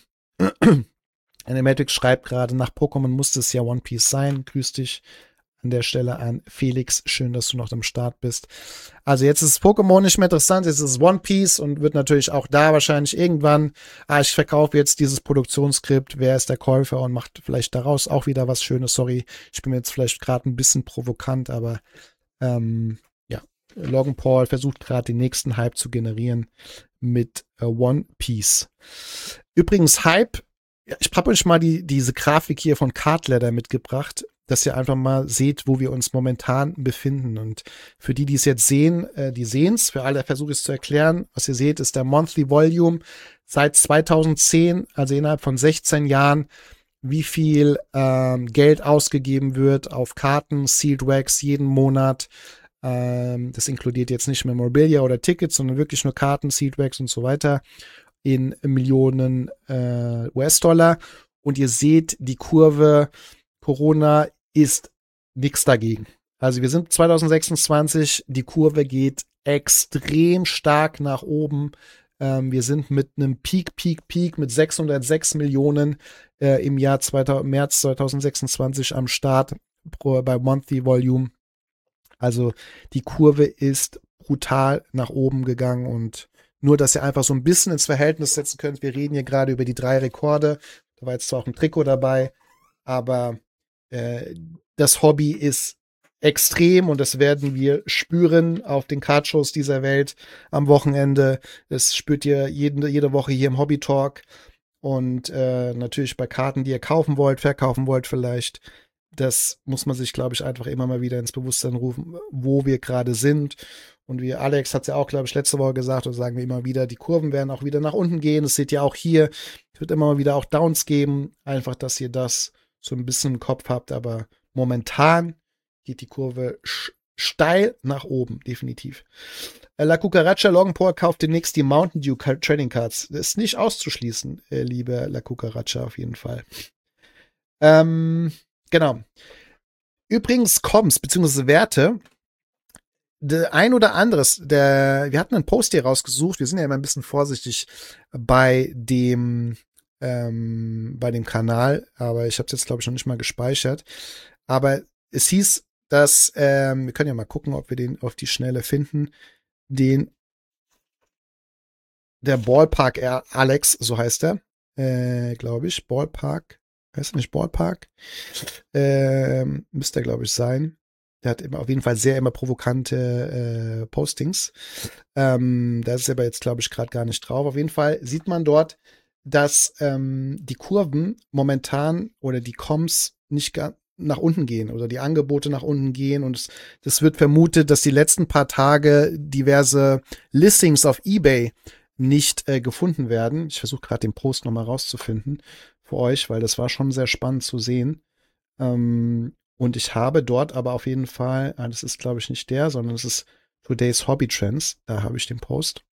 Animatrix schreibt gerade, nach Pokémon musste es ja One Piece sein. Grüß dich an der Stelle an Felix. Schön, dass du noch am Start bist. Also jetzt ist Pokémon nicht mehr interessant, jetzt ist es One Piece und wird natürlich auch da wahrscheinlich irgendwann, ah, ich verkaufe jetzt dieses Produktionsskript, wer ist der Käufer und macht vielleicht daraus auch wieder was Schönes. Sorry, ich bin jetzt vielleicht gerade ein bisschen provokant, aber ähm, ja, Logan Paul versucht gerade den nächsten Hype zu generieren mit äh, One Piece. Übrigens Hype, ich habe euch mal die, diese Grafik hier von Cardladder mitgebracht, dass ihr einfach mal seht, wo wir uns momentan befinden. Und für die, die es jetzt sehen, äh, die sehen es. Für alle versuche ich es zu erklären. Was ihr seht, ist der Monthly Volume seit zweitausendzehn, also innerhalb von sechzehn Jahren, wie viel ähm, Geld ausgegeben wird auf Karten, Sealed Wax jeden Monat. Ähm, das inkludiert jetzt nicht Memorabilia oder Tickets, sondern wirklich nur Karten, Sealed Wax und so weiter in Millionen äh, U S-Dollar. Und ihr seht die Kurve, Corona ist nichts dagegen. Also wir sind zwanzig sechsundzwanzig, die Kurve geht extrem stark nach oben. Ähm, wir sind mit einem Peak, Peak, Peak mit sechshundertsechs Millionen äh, im Jahr zweitausend, März zweitausendsechsundzwanzig am Start pro, bei Monthly Volume. Also die Kurve ist brutal nach oben gegangen und nur, dass ihr einfach so ein bisschen ins Verhältnis setzen könnt. Wir reden hier gerade über die drei Rekorde. Da war jetzt zwar auch ein Trikot dabei, aber äh, das Hobby ist extrem und das werden wir spüren auf den Cardshows dieser Welt am Wochenende. Das spürt ihr jeden, jede Woche hier im Hobby Talk und äh, natürlich bei Karten, die ihr kaufen wollt, verkaufen wollt vielleicht. Das muss man sich, glaube ich, einfach immer mal wieder ins Bewusstsein rufen, wo wir gerade sind. Und wie Alex hat es ja auch, glaube ich, letzte Woche gesagt, und sagen wir immer wieder, die Kurven werden auch wieder nach unten gehen. Das seht ihr auch hier. Es wird immer mal wieder auch Downs geben. Einfach, dass ihr das so ein bisschen im Kopf habt. Aber momentan geht die Kurve steil nach oben, definitiv. La Cucaracha Longpore kauft demnächst die Mountain Dew Trading Cards. Das ist nicht auszuschließen, liebe La Cucaracha, auf jeden Fall. Ähm... Genau. Übrigens Comms bzw. Werte, der ein oder anderes, der, wir hatten einen Post hier rausgesucht, wir sind ja immer ein bisschen vorsichtig bei dem ähm, bei dem Kanal, aber ich habe es jetzt, glaube ich, noch nicht mal gespeichert. Aber es hieß, dass, ähm, wir können ja mal gucken, ob wir den auf die Schnelle finden, den der Ballpark Alex, so heißt er, äh, glaube ich, Ballpark. Heißt er nicht Ballpark? Ähm, müsste er, glaube ich, sein. Der hat immer auf jeden Fall sehr immer provokante äh, Postings. Ähm, da ist er aber jetzt, glaube ich, gerade gar nicht drauf. Auf jeden Fall sieht man dort, dass ähm, die Kurven momentan oder die Comms nicht gar nach unten gehen oder die Angebote nach unten gehen. Und es, das wird vermutet, dass die letzten paar Tage diverse Listings auf eBay nicht äh, gefunden werden. Ich versuche gerade den Post nochmal rauszufinden für euch, weil das war schon sehr spannend zu sehen. Ähm, und ich habe dort aber auf jeden Fall, ah, das ist glaube ich nicht der, sondern es ist Today's Hobby Trends, da habe ich den Post.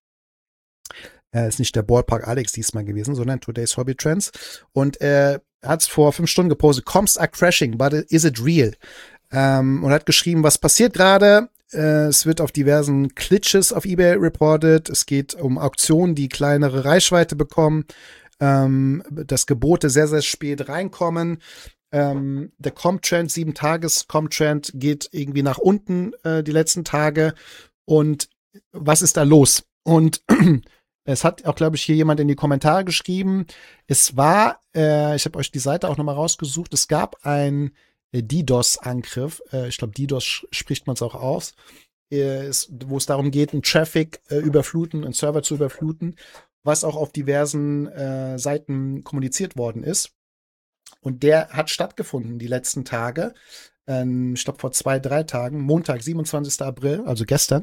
Er äh, ist nicht der Ballpark Alex diesmal gewesen, sondern Today's Hobby Trends. Und er hat es vor fünf Stunden gepostet, Comps are crashing, but is it real? Ähm, und hat geschrieben, was passiert gerade? Äh, es wird auf diversen Glitches auf eBay reported. Es geht um Auktionen, die kleinere Reichweite bekommen. Ähm, dass Gebote sehr, sehr spät reinkommen. Ähm, der Comp-Trend, sieben Tages Comp-Trend geht irgendwie nach unten äh, die letzten Tage. Und was ist da los? Und es hat auch, glaube ich, hier jemand in die Kommentare geschrieben. Es war, äh, ich habe euch die Seite auch nochmal rausgesucht, es gab ein äh, DDoS-Angriff. Äh, ich glaube, DDoS spricht man es auch aus. Äh, es, wo es darum geht, einen Traffic äh, überfluten, einen Server zu überfluten, was auch auf diversen äh, Seiten kommuniziert worden ist. Und der hat stattgefunden die letzten Tage. Ähm, ich glaube vor zwei, drei Tagen, Montag, siebenundzwanzigsten April, also gestern.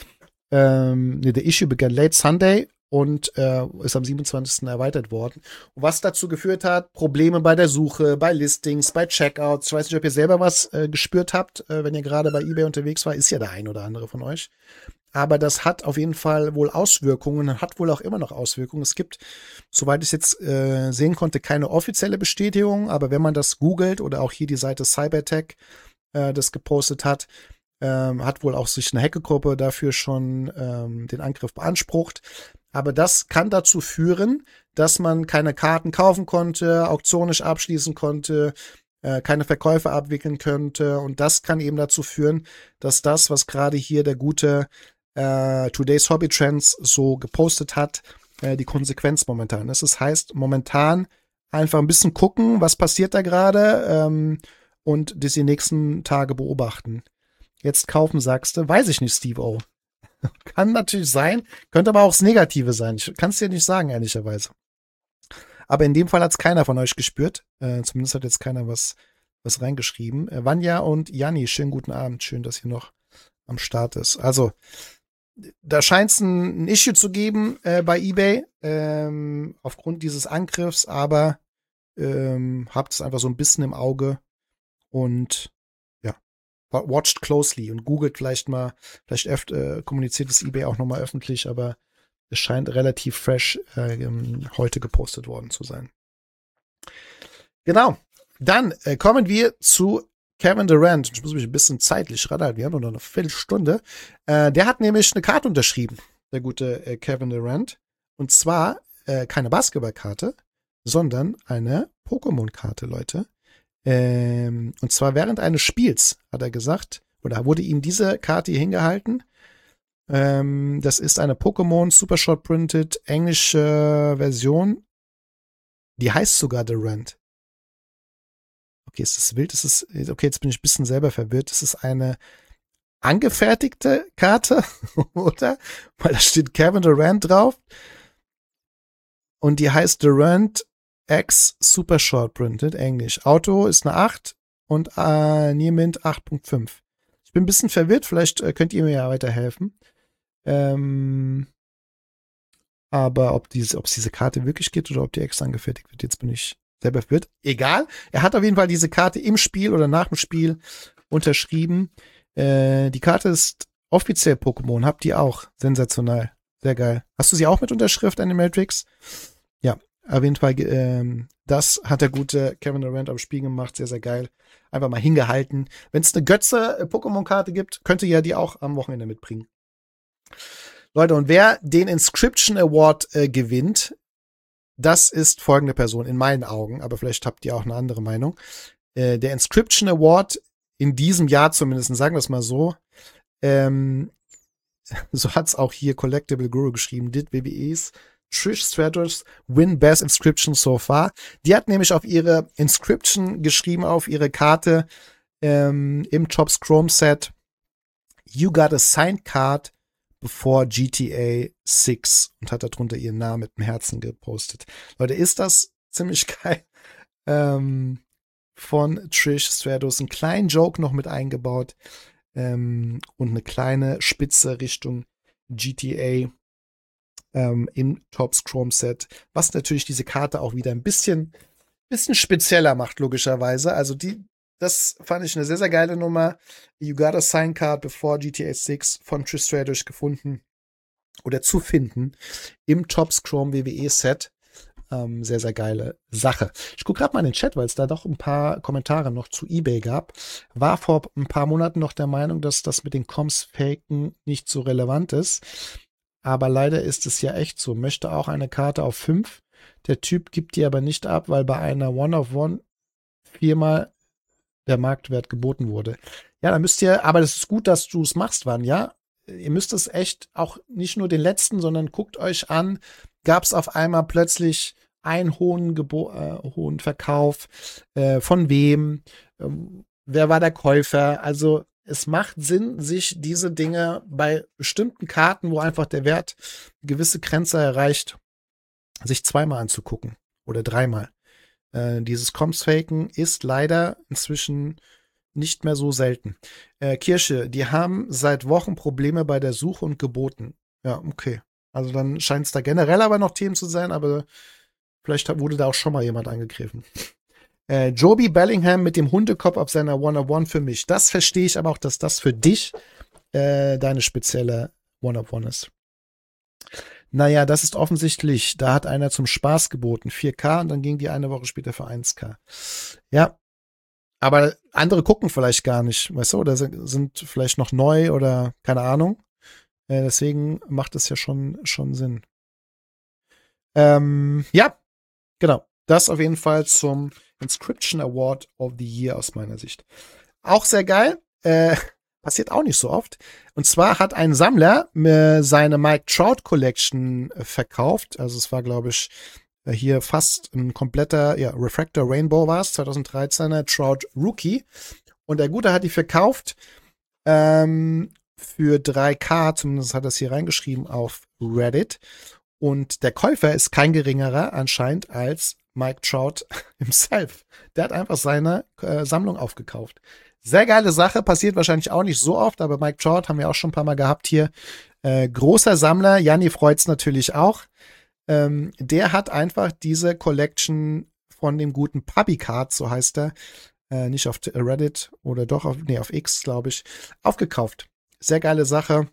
Ähm, nee, der Issue began late Sunday und äh, ist am siebenundzwanzigsten erweitert worden. Und was dazu geführt hat, Probleme bei der Suche, bei Listings, bei Checkouts. Ich weiß nicht, ob ihr selber was äh, gespürt habt, äh, wenn ihr gerade bei eBay unterwegs war. Ist ja der ein oder andere von euch. Aber das hat auf jeden Fall wohl Auswirkungen, hat wohl auch immer noch Auswirkungen. Es gibt, soweit ich es jetzt äh, sehen konnte, keine offizielle Bestätigung. Aber wenn man das googelt oder auch hier die Seite Cybertech äh, das gepostet hat, ähm, hat wohl auch sich eine Hackergruppe dafür schon ähm, den Angriff beansprucht. Aber das kann dazu führen, dass man keine Karten kaufen konnte, auktionisch abschließen konnte, äh, keine Verkäufe abwickeln könnte. Und das kann eben dazu führen, dass das, was gerade hier der gute äh, Today's Hobby Trends so gepostet hat, äh, die Konsequenz momentan ist. Das heißt, momentan einfach ein bisschen gucken, was passiert da gerade ähm, und das die nächsten Tage beobachten. Jetzt kaufen, sagst du, weiß ich nicht, Steve O. Kann natürlich sein, könnte aber auch das Negative sein. Ich kann es dir nicht sagen, ehrlicherweise. Aber in dem Fall hat es keiner von euch gespürt. Äh, zumindest hat jetzt keiner was, was reingeschrieben. Äh, Vanja und Janni, schönen guten Abend. Schön, dass ihr noch am Start ist. Also, da scheint es ein, ein Issue zu geben äh, bei eBay ähm, aufgrund dieses Angriffs, aber ähm, habt es einfach so ein bisschen im Auge und ja, watched closely und googelt vielleicht mal, vielleicht öfter äh, kommuniziert das eBay auch nochmal öffentlich, aber es scheint relativ fresh äh, heute gepostet worden zu sein. Genau, dann äh, kommen wir zu Kevin Durant. Ich muss mich ein bisschen zeitlich radalten, wir haben noch eine Viertelstunde. Äh, der hat nämlich eine Karte unterschrieben, der gute äh, Kevin Durant. Und zwar äh, keine Basketballkarte, sondern eine Pokémon-Karte, Leute. Ähm, und zwar während eines Spiels, hat er gesagt, oder wurde ihm diese Karte hier hingehalten. Ähm, das ist eine Pokémon Super Short Printed englische Version. Die heißt sogar The Rant. Okay, ist das wild? Ist es, okay, jetzt bin ich ein bisschen selber verwirrt. Das ist eine angefertigte Karte, oder? Weil da steht Kevin Durant drauf. Und die heißt Durant X Super Short Printed, Englisch. Auto ist eine acht und äh, Nearmint acht Punkt fünf. Ich bin ein bisschen verwirrt, vielleicht äh, könnt ihr mir ja weiterhelfen. Ähm, aber ob diese, ob es diese Karte wirklich gibt oder ob die extra angefertigt wird, jetzt bin ich selber verwirrt. Egal. Er hat auf jeden Fall diese Karte im Spiel oder nach dem Spiel unterschrieben. Äh, die Karte ist offiziell Pokémon. Habt ihr auch. Sensationell. Sehr geil. Hast du sie auch mit Unterschrift, Animatrix? Ja, auf jeden Fall. Ähm, das hat der gute Kevin Durant am Spiel gemacht. Sehr, sehr geil. Einfach mal hingehalten. Wenn es eine Götze-Pokémon-Karte gibt, könnt ihr ja die auch am Wochenende mitbringen. Leute, und wer den Inscription Award äh, gewinnt, das ist folgende Person, in meinen Augen, aber vielleicht habt ihr auch eine andere Meinung. Äh, der Inscription Award in diesem Jahr zumindest, sagen wir es mal so, ähm, so hat's auch hier Collectible Guru geschrieben, did W W E's Trish Stratus win best Inscription so far. Die hat nämlich auf ihre Inscription geschrieben, auf ihre Karte ähm, im Topps Chrome Set, you got a signed card before G T A six, und hat darunter ihren Namen mit dem Herzen gepostet. Leute, ist das ziemlich geil. Ähm, von Trish Stratus. Einen kleinen Joke noch mit eingebaut. Ähm, und eine kleine Spitze Richtung G T A ähm, im Topps Chrome Set. Was natürlich diese Karte auch wieder ein bisschen, bisschen spezieller macht, logischerweise. Also die, das fand ich eine sehr, sehr geile Nummer. You got a sign card before G T A six von Trish Stratus gefunden oder zu finden im Topps Chrome W W E Set. Ähm, sehr, sehr geile Sache. Ich gucke gerade mal in den Chat, weil es da doch ein paar Kommentare noch zu eBay gab. War vor ein paar Monaten noch der Meinung, dass das mit den Comms-Faken nicht so relevant ist. Aber leider ist es ja echt so. Möchte auch eine Karte auf fünf. Der Typ gibt die aber nicht ab, weil bei einer One-of-One viermal der Marktwert geboten wurde. Ja, dann müsst ihr, aber das ist gut, dass du es machst, Wann, ja. Ihr müsst es echt auch nicht nur den letzten, sondern guckt euch an, gab es auf einmal plötzlich einen hohen, Gebo- äh, hohen Verkauf, äh, von wem, ähm, wer war der Käufer. Also es macht Sinn, sich diese Dinge bei bestimmten Karten, wo einfach der Wert eine gewisse Grenze erreicht, sich zweimal anzugucken oder dreimal. Äh, dieses Comms-Faken ist leider inzwischen nicht mehr so selten. Äh, Kirsche, die haben seit Wochen Probleme bei der Suche und Geboten. Ja, okay. Also dann scheint es da generell aber noch Themen zu sein, aber vielleicht wurde da auch schon mal jemand angegriffen. Äh, Joby Bellingham mit dem Hundekopf auf seiner one-on-one für mich. Das verstehe ich aber auch, dass das für dich äh, deine spezielle one-on-one ist. Naja, das ist offensichtlich, da hat einer zum Spaß geboten, vier K, und dann ging die eine Woche später für eins K. Ja, aber andere gucken vielleicht gar nicht, weißt du, oder sind vielleicht noch neu oder keine Ahnung. Äh, deswegen macht es ja schon, schon Sinn. Ähm, ja, genau. Das auf jeden Fall zum Inscription Award of the Year aus meiner Sicht. Auch sehr geil. Äh, passiert auch nicht so oft. Und zwar hat ein Sammler äh, seine Mike Trout Collection äh, verkauft. Also es war, glaube ich, äh, hier fast ein kompletter, ja, Refractor Rainbow war es, zwanzig dreizehner Trout Rookie. Und der Gute hat die verkauft ähm, für drei K, zumindest hat er es hier reingeschrieben auf Reddit. Und der Käufer ist kein geringerer anscheinend als Mike Trout himself. Der hat einfach seine äh, Sammlung aufgekauft. Sehr geile Sache, passiert wahrscheinlich auch nicht so oft, aber Mike Trout haben wir auch schon ein paar Mal gehabt hier. Äh, großer Sammler, Janni freut's natürlich auch. Ähm, der hat einfach diese Collection von dem guten Puppy Card, so heißt er, äh, nicht auf Reddit oder doch auf, nee, auf X, glaube ich, aufgekauft. Sehr geile Sache.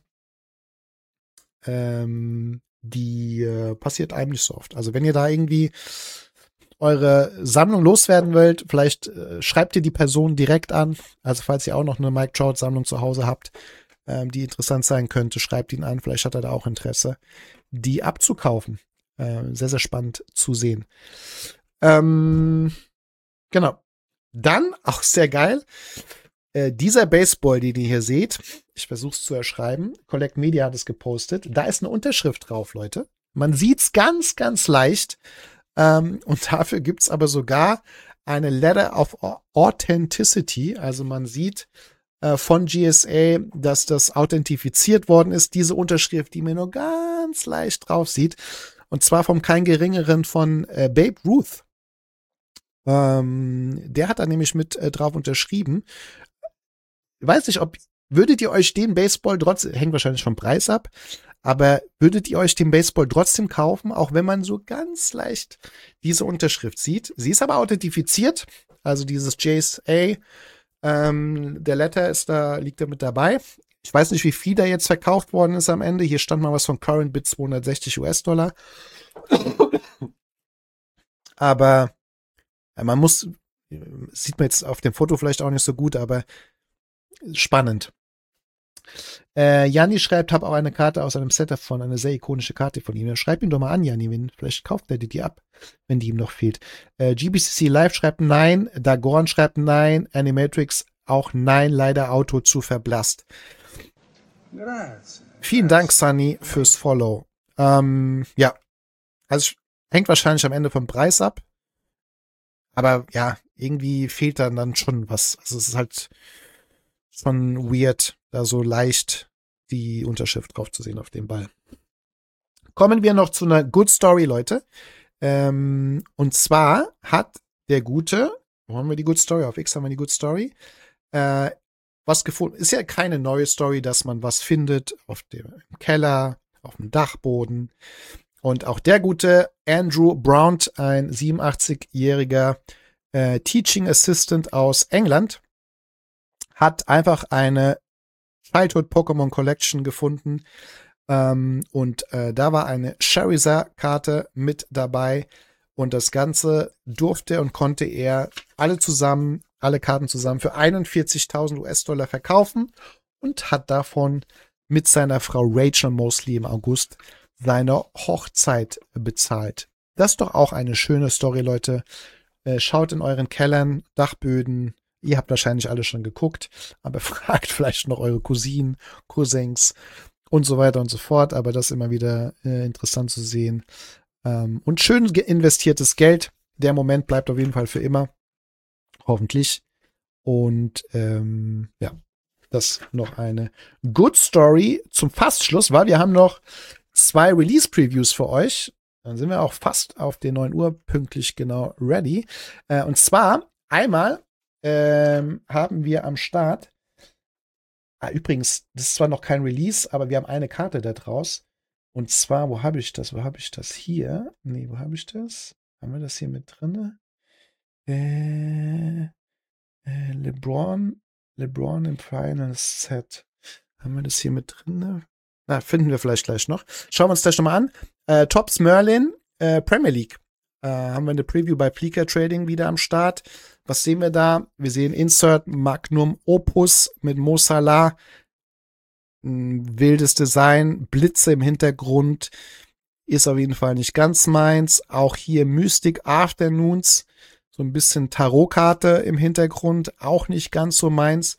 Ähm, die äh, passiert einem nicht so oft. Also wenn ihr da irgendwie eure Sammlung loswerden wollt, vielleicht äh, schreibt ihr die Person direkt an. Also falls ihr auch noch eine Mike Trout Sammlung zu Hause habt, ähm, die interessant sein könnte, schreibt ihn an. Vielleicht hat er da auch Interesse, die abzukaufen. Äh, sehr, sehr spannend zu sehen. Ähm, genau. Dann, auch sehr geil, äh, dieser Baseball, den ihr hier seht, ich versuche es zu erschreiben, Collect Media hat es gepostet, da ist eine Unterschrift drauf, Leute. Man sieht es ganz, ganz leicht. Ähm, und dafür gibt es aber sogar eine Letter of Authenticity. Also man sieht äh, von G S A, dass das authentifiziert worden ist. Diese Unterschrift, die man nur ganz leicht drauf sieht. Und zwar vom kein geringeren von äh, Babe Ruth. Ähm, der hat da nämlich mit äh, drauf unterschrieben. Ich weiß nicht, ob würdet ihr euch den Baseball trotzdem, hängt wahrscheinlich vom Preis ab, aber würdet ihr euch den Baseball trotzdem kaufen, auch wenn man so ganz leicht diese Unterschrift sieht? Sie ist aber authentifiziert, also dieses J S A, ähm, der Letter ist da, liegt da mit dabei. Ich weiß nicht, wie viel da jetzt verkauft worden ist am Ende. Hier stand mal was von Current Bid zweihundertsechzig US-Dollar. Aber ja, man muss, sieht man jetzt auf dem Foto vielleicht auch nicht so gut, aber spannend. Äh, Janni schreibt, habe auch eine Karte aus einem Set davon, eine sehr ikonische Karte von ihm. Ja, schreib ihn doch mal an, Janni, wenn, vielleicht kauft er dir die ab, wenn die ihm noch fehlt. Äh, G B C C Live schreibt nein, Dagon schreibt nein, Animatrix auch nein, leider Auto zu verblasst. Grazie. Vielen Dank, Sunny, fürs Follow. Ähm, ja, also hängt wahrscheinlich am Ende vom Preis ab, aber ja, irgendwie fehlt dann dann schon was. Also es ist halt schon weird, da so leicht die Unterschrift drauf zu sehen auf dem Ball. Kommen wir noch zu einer Good Story, Leute. Ähm, und zwar hat der Gute, wo haben wir die Good Story? Auf X haben wir die Good Story. Äh, was gefunden. Ist ja keine neue Story, dass man was findet auf dem im Keller, auf dem Dachboden. Und auch der gute Andrew Brown, ein siebenundachtzig-jähriger äh, Teaching Assistant aus England, hat einfach eine Childhood Pokémon Collection gefunden. Ähm, und äh, da war eine Charizard-Karte mit dabei. Und das Ganze durfte und konnte er alle zusammen, alle Karten zusammen für einundvierzigtausend US-Dollar verkaufen und hat davon mit seiner Frau Rachel Mosley im August seine Hochzeit bezahlt. Das ist doch auch eine schöne Story, Leute. Äh, schaut in euren Kellern, Dachböden. Ihr habt wahrscheinlich alle schon geguckt, aber fragt vielleicht noch eure Cousinen, Cousins und so weiter und so fort. Aber das ist immer wieder äh, interessant zu sehen. Ähm, und schön investiertes Geld. Der Moment bleibt auf jeden Fall für immer. Hoffentlich. Und ähm, ja, das noch eine Good Story zum Fastschluss, weil wir haben noch zwei Release-Previews für euch. Dann sind wir auch fast auf den neun Uhr pünktlich genau ready. Äh, und zwar einmal ähm, haben wir am Start, ah, übrigens, das ist zwar noch kein Release, aber wir haben eine Karte da draus. Und zwar, wo habe ich das? Wo habe ich das? Hier? Nee, wo habe ich das? Haben wir das hier mit drin? Äh, äh, LeBron, LeBron im Final Set. Haben wir das hier mit drin? Na, finden wir vielleicht gleich noch. Schauen wir uns das nochmal an. Äh, Topps Merlin, äh, Premier League. Äh, haben wir eine Preview bei Pleeker Trading wieder am Start. Was sehen wir da? Wir sehen Insert Magnum Opus mit Mo Salah. Ein wildes Design, Blitze im Hintergrund. Ist auf jeden Fall nicht ganz meins. Auch hier Mystic Afternoons. So ein bisschen Tarotkarte im Hintergrund. Auch nicht ganz so meins.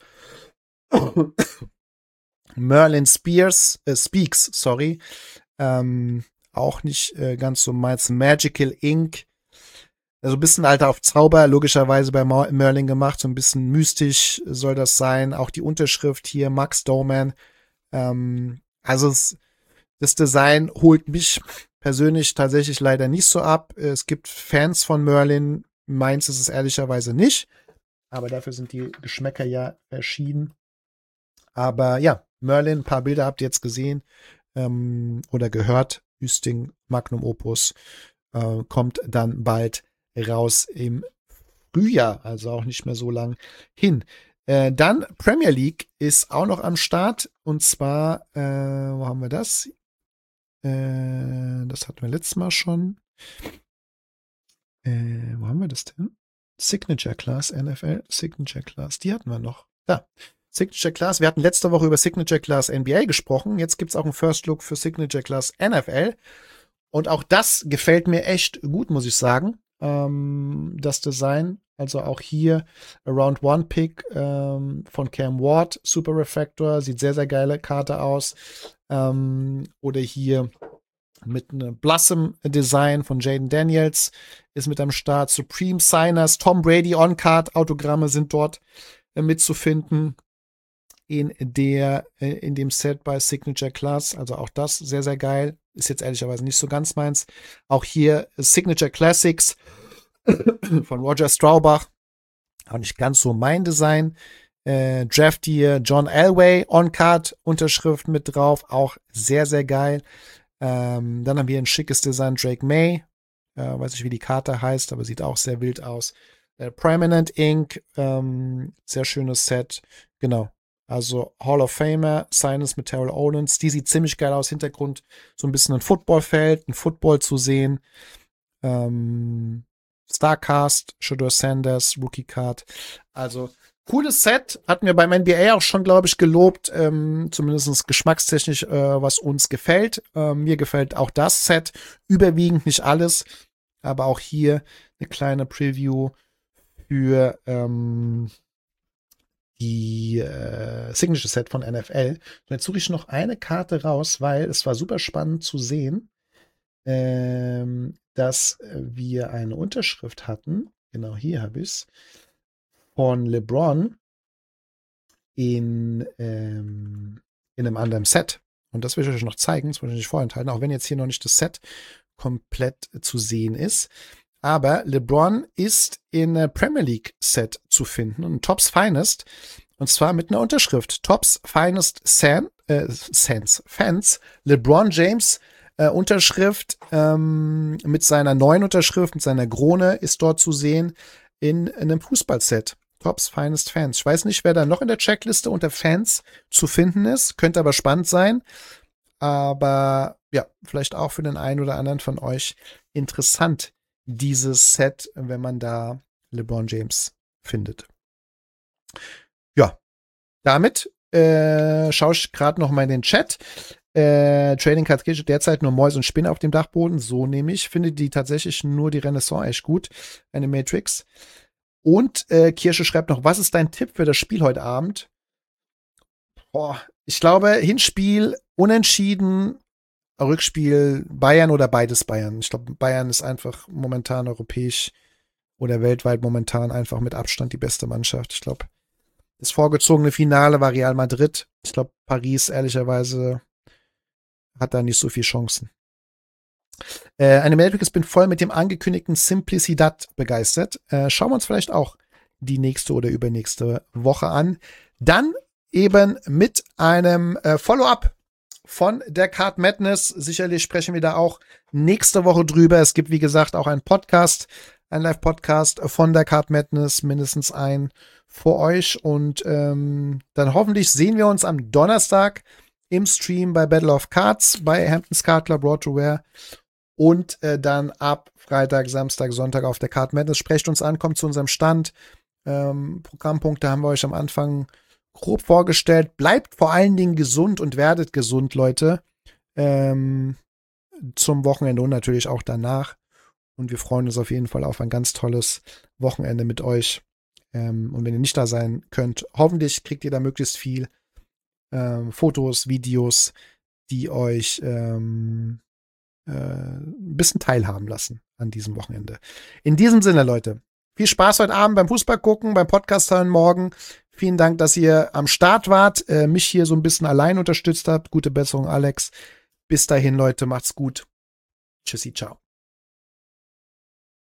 Merlin Spears, äh, Speaks, sorry. Ähm, auch nicht äh, ganz so meins. Magical Ink. Also ein bisschen Alter auf Zauber, logischerweise bei Merlin gemacht. So ein bisschen mystisch soll das sein. Auch die Unterschrift hier, Max Doman. Ähm, also es, das Design holt mich persönlich tatsächlich leider nicht so ab. Es gibt Fans von Merlin. Meins ist es ehrlicherweise nicht. Aber dafür sind die Geschmäcker ja verschieden. Aber ja, Merlin, ein paar Bilder habt ihr jetzt gesehen ähm, oder gehört. Hüsting Magnum Opus äh, kommt dann bald raus im Frühjahr, also auch nicht mehr so lang hin. Äh, dann Premier League ist auch noch am Start und zwar, äh, wo haben wir das? Äh, das hatten wir letztes Mal schon. Äh, wo haben wir das denn? Signature Class N F L, Signature Class, die hatten wir noch. Da. Signature Class, wir hatten letzte Woche über Signature Class N B A gesprochen, jetzt gibt es auch einen First Look für Signature Class N F L Und auch das gefällt mir echt gut, muss ich sagen. Ähm, das Design, also auch hier Around One Pick ähm, von Cam Ward, Super Refractor, sieht sehr, sehr geile Karte aus. Ähm, oder hier mit einem Blossom-Design von Jaden Daniels ist mit am Start. Supreme Signers, Tom Brady On-Card, Autogramme sind dort äh, mitzufinden in der, äh, in dem Set bei Signature Class. Also auch das sehr, sehr geil. Ist jetzt ehrlicherweise nicht so ganz meins. Auch hier Signature Classics von Roger Straubach. Auch nicht ganz so mein Design. Äh, Draft hier John Elway On-Card Unterschrift mit drauf. Auch sehr, sehr geil. Ähm, dann haben wir ein schickes Design Drake May. Äh, weiß nicht, wie die Karte heißt, aber sieht auch sehr wild aus. Äh, Prominent Ink. Ähm, sehr schönes Set. Genau. Also Hall of Famer, Signers mit Terrell Owens. Die sieht ziemlich geil aus. Hintergrund so ein bisschen ein Footballfeld, ein Football zu sehen. Ähm, Starcast, Shedeur Sanders, Rookie Card. Also cooles Set. Hatten wir beim N B A auch schon, glaube ich, gelobt. Ähm, zumindest geschmackstechnisch, äh, was uns gefällt. Ähm, mir gefällt auch das Set. Überwiegend nicht alles. Aber auch hier eine kleine Preview für ähm, die äh, Signature Set von N F L. Und jetzt suche ich noch eine Karte raus, weil es war super spannend zu sehen, ähm, dass wir eine Unterschrift hatten. Genau, hier habe ich es. Von LeBron in, ähm, in einem anderen Set. Und das will ich euch noch zeigen. Das will ich nicht vorenthalten, auch wenn jetzt hier noch nicht das Set komplett zu sehen ist. Aber LeBron ist in der Premier League Set zu finden und Topps Finest. Und zwar mit einer Unterschrift. Topps Finest San, äh, Sans, Fans. LeBron James äh, Unterschrift ähm, mit seiner neuen Unterschrift, mit seiner Krone ist dort zu sehen in, in einem Fußballset. Topps Finest Fans. Ich weiß nicht, wer da noch in der Checkliste unter Fans zu finden ist. Könnte aber spannend sein. Aber ja, vielleicht auch für den einen oder anderen von euch interessant, dieses Set, wenn man da LeBron James findet. Ja, damit äh, schaue ich gerade noch mal in den Chat. Äh, Trading Card Kitchen derzeit nur Mäuse und Spinne auf dem Dachboden. So nehme ich. Finde die tatsächlich nur die Renaissance echt gut. Eine Matrix. Und äh, Kirsche schreibt noch, was ist dein Tipp für das Spiel heute Abend? Boah, ich glaube, Hinspiel unentschieden, Rückspiel Bayern oder beides Bayern. Ich glaube, Bayern ist einfach momentan europäisch oder weltweit momentan einfach mit Abstand die beste Mannschaft. Ich glaube, das vorgezogene Finale war Real Madrid. Ich glaube, Paris, ehrlicherweise, hat da nicht so viel Chancen. Äh, eine Matrix bin voll mit dem angekündigten Simplicidad begeistert. Äh, schauen wir uns vielleicht auch die nächste oder übernächste Woche an. Dann eben mit einem äh, Follow-up von der Card Madness. Sicherlich sprechen wir da auch nächste Woche drüber. Es gibt, wie gesagt, auch einen Podcast, einen Live-Podcast von der Card Madness, mindestens ein für euch. Und ähm, dann hoffentlich sehen wir uns am Donnerstag im Stream bei Battle of Cards, bei Hamptons Card Club Road to Wear. Und äh, dann ab Freitag, Samstag, Sonntag auf der Card Madness. Sprecht uns an, kommt zu unserem Stand. Ähm, Programmpunkte haben wir euch am Anfang grob vorgestellt. Bleibt vor allen Dingen gesund und werdet gesund, Leute. Ähm, zum Wochenende und natürlich auch danach. Und wir freuen uns auf jeden Fall auf ein ganz tolles Wochenende mit euch. Ähm, und wenn ihr nicht da sein könnt, hoffentlich kriegt ihr da möglichst viel ähm, Fotos, Videos, die euch ähm, äh, ein bisschen teilhaben lassen an diesem Wochenende. In diesem Sinne, Leute, viel Spaß heute Abend beim Fußball gucken, beim Podcast hören morgen. Vielen Dank, dass ihr am Start wart, äh, mich hier so ein bisschen allein unterstützt habt. Gute Besserung, Alex. Bis dahin, Leute, macht's gut. Tschüssi, ciao.